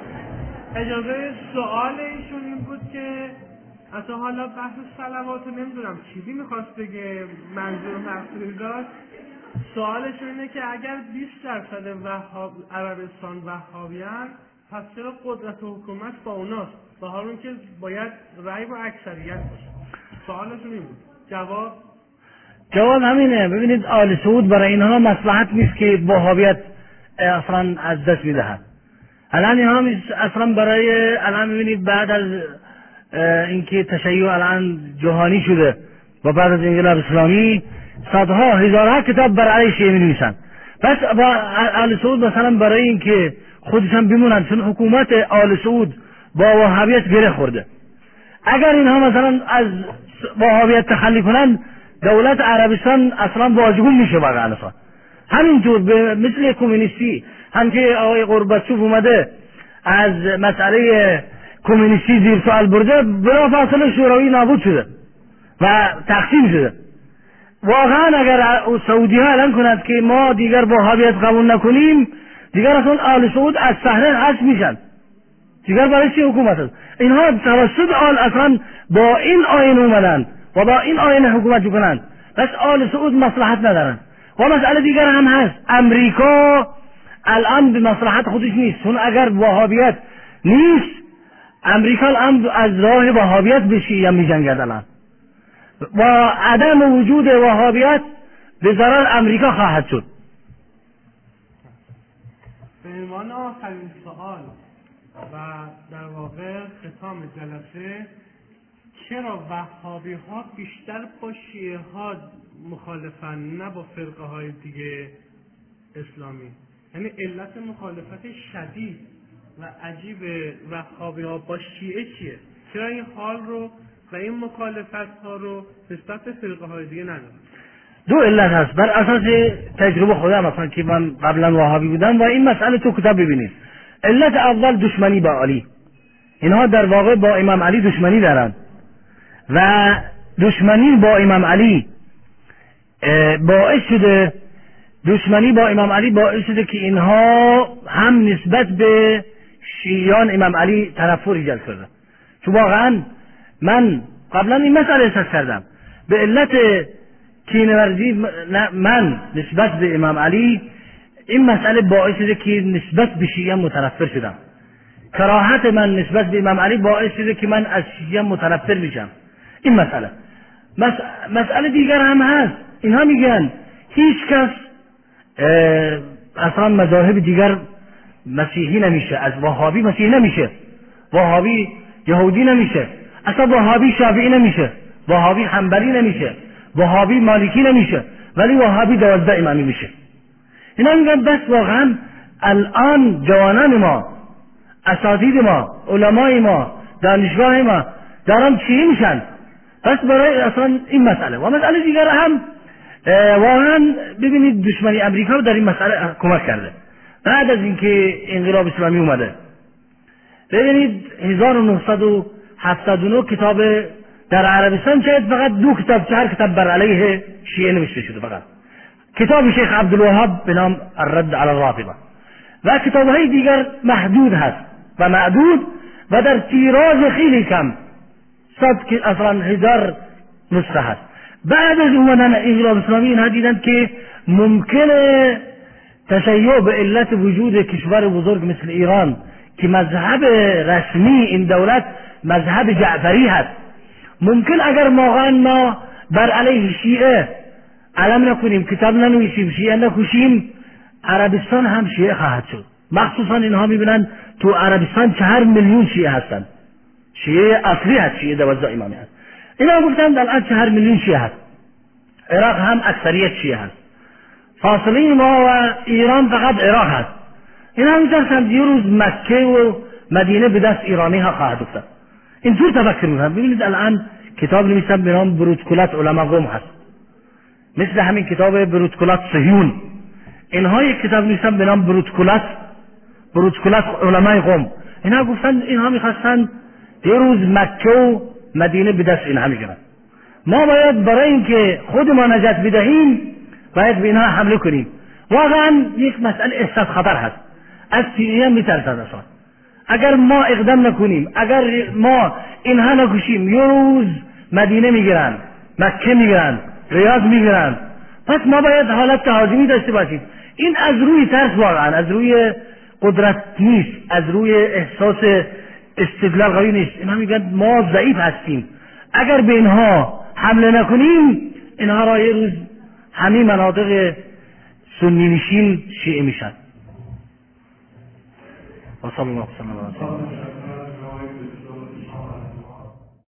اجازه سؤال ایشون این بود که اصلا حالا بحث صلوات رو نمیدونم چیزی میخواست بگه، منظور مقصودی داشت. سوالشون اینه که اگر بیست درصد وهاب عربستان وهابیان، پس چرا قدرت حکومت با اوناست؟ با حالون که باید رأی با اکثریت باشه. سوالشون این بود. جواب جواب همینه. ببینید آل سعود برای اینها مصلحت نیست که وهابیت اصلا از دست میدهد. الان اینها اصلا برای الان ببینید بعد از اینکه تشیع الان جهانی شده و بعد از انقلاب اسلامی صدها هزارها کتاب بر علیه شیعه می‌نویسن. پس با آل سعود مثلا برای اینکه خودشان بمونن، چون حکومت آل سعود با وهابیت گره خورده، اگر اینها مثلا از وهابیت تخلی کنن دولت عربستان اصلا واژگون میشه واقعا. اصلا همینطور مثل کمونیستی هم که آقای قربچوف اومده از مسئله کمونیستی زیر سوال برده، بلافاصله شوروی نابود شده و تقسیم شده. واقعا اگر سعودی ها اعلان کند که ما دیگر وهابیت قبول نکنیم، دیگر اصلا آل سعود از صحنه حذف میشن، دیگر برای چی حکومت است؟ اینها توسط آل اصلا با این آیین اومدن و با این آیین حکومت کنند، بس آل سعود مصلحت ندارن. و مسئله دیگر هم هست، امریکا الان به مصلحت خودش نیست، چون اگر وهابیت نیست، امریکا الان از راه وهابیت به شیعه میجنگد الان، و عدم وجود وهابیت به ضرر امریکا خواهد شد. به عنوان آخرین سوال و در واقع ختام جلسه، چرا وهابی ها بیشتر با شیعه ها مخالفن نه با فرقه های دیگه اسلامی؟ یعنی علت مخالفت شدید و عجیب وهابی ها با شیعه چیه؟ چرا این حال رو و این مخالفت ها رو نسبت به فرقه های دیگه ندارن؟ دو علت هست بر اساس تجربه خودم، مثلا که من قبلا وهابی بودم و این مسئله تو کتاب ببینید. علت اول دشمنی با علی، اینها در واقع با امام علی دشمنی دارند و دشمنی با امام علی باعث شده دشمنی با امام علی باعث شده که اینها هم نسبت به شیعیان امام علی تنفر ایجاد کرده. چون واقعا من قبلا این مسئله احساس کردم، به علت کینه‌ورزی من نسبت به امام علی این مسئله باعث شده که نسبت به شیعه متنفر شدم. کراهت من نسبت به امام علی باعث شده که من از شیعه متنفر میشم. این مسئله مس... مسئله دیگر هم هست. اینها میگن هیچ کس اصلا مذاهب دیگر مسیحی نمیشه، از وهابی مسیحی نمیشه، وهابی یهودی نمیشه، اصلا وهابی شافعی نمیشه، وهابی حنبلی نمیشه، وهابی مالکی نمیشه، ولی وهابی دوازده امامی میشه. اینا میگن بس واقعا الان جوانان ما، اساتید ما، علمای ما، دانشگاه ما دارن چی میشن؟ بس برای اصلا این مسئله. و مسئله دیگر هم واقعا ببینید دشمنی امریکا رو در این مسئله کمک کرده. بعد از اینکه انقلاب اسلامی اومده، ببینید هزار و نهصد و هفتاد و نه کتاب در عربستان شاید فقط دو کتاب چهار کتاب بر علیه شیعه نوشته شده، فقط کتاب شیخ عبدالوهاب به نام الرد علی الرافضه و کتاب های دیگر محدود هست و معدود و در تیراژ خیلی کم، صد که اصلا هزار نسخه هست. بعد از اومدن انقلاب اسلامی اینها دیدند که ممکنه تشیع به علت وجود کشور بزرگ مثل ایران که مذهب رسمی این دولت مذهب جعفری هست، ممکن اگر واقعا ما بر علیه شیعه علم نکنیم، کتاب ننویسیم، شیعه نکشیم، عربستان هم شیعه خواهد شد. مخصوصا اینها میبینن تو عربستان چهار میلیون شیعه هستن، شیعه اصلی هست، شیعه دوازده امامی هست. اینا گفتن الان چهار میلیون شیعه هست. عراق هم اکثریت شیعه هست. فاصله ما و ایران فقط عراق هست. اینا میترسن یه روز مکه و مدینه به دست ایرانی ها خواهد افتاد. اینطور تفکر میکنن. ببینید الان کتاب نویسن به نام بروتکولات علما قم هست، مثل همین کتاب بروتکولات صهیون. اینها یک کتاب نویسن به نام بروتکولات بروتکولات علمای قم. اینها گفتن اینها میخواستن یه روز مکه و مدینه به دست اینها میگیرن. ما باید برای اینکه خود ما نجات بدهیم باید به اینها حمله کنیم. واقعا یک مسئله احساس خطر هست. از سیریه میترسن اصلا. اگر ما اقدام نکنیم، اگر ما اینها نکشیم، یه روز مدینه میگیرن، مکه میگیرن، ریاض میگیرن. پس ما باید حالت تهاجمی داشته باشیم. این از روی ترس، واقعا از روی قدرت نیست، از روی احساس استدلال قوی نیست. اینها میگن ما ضعیف هستیم، اگر به اینها حمله نکنیم اینها را یه روز همین مناطق سنی نشین شیعه میشن. و صلی الله علیه و سلم.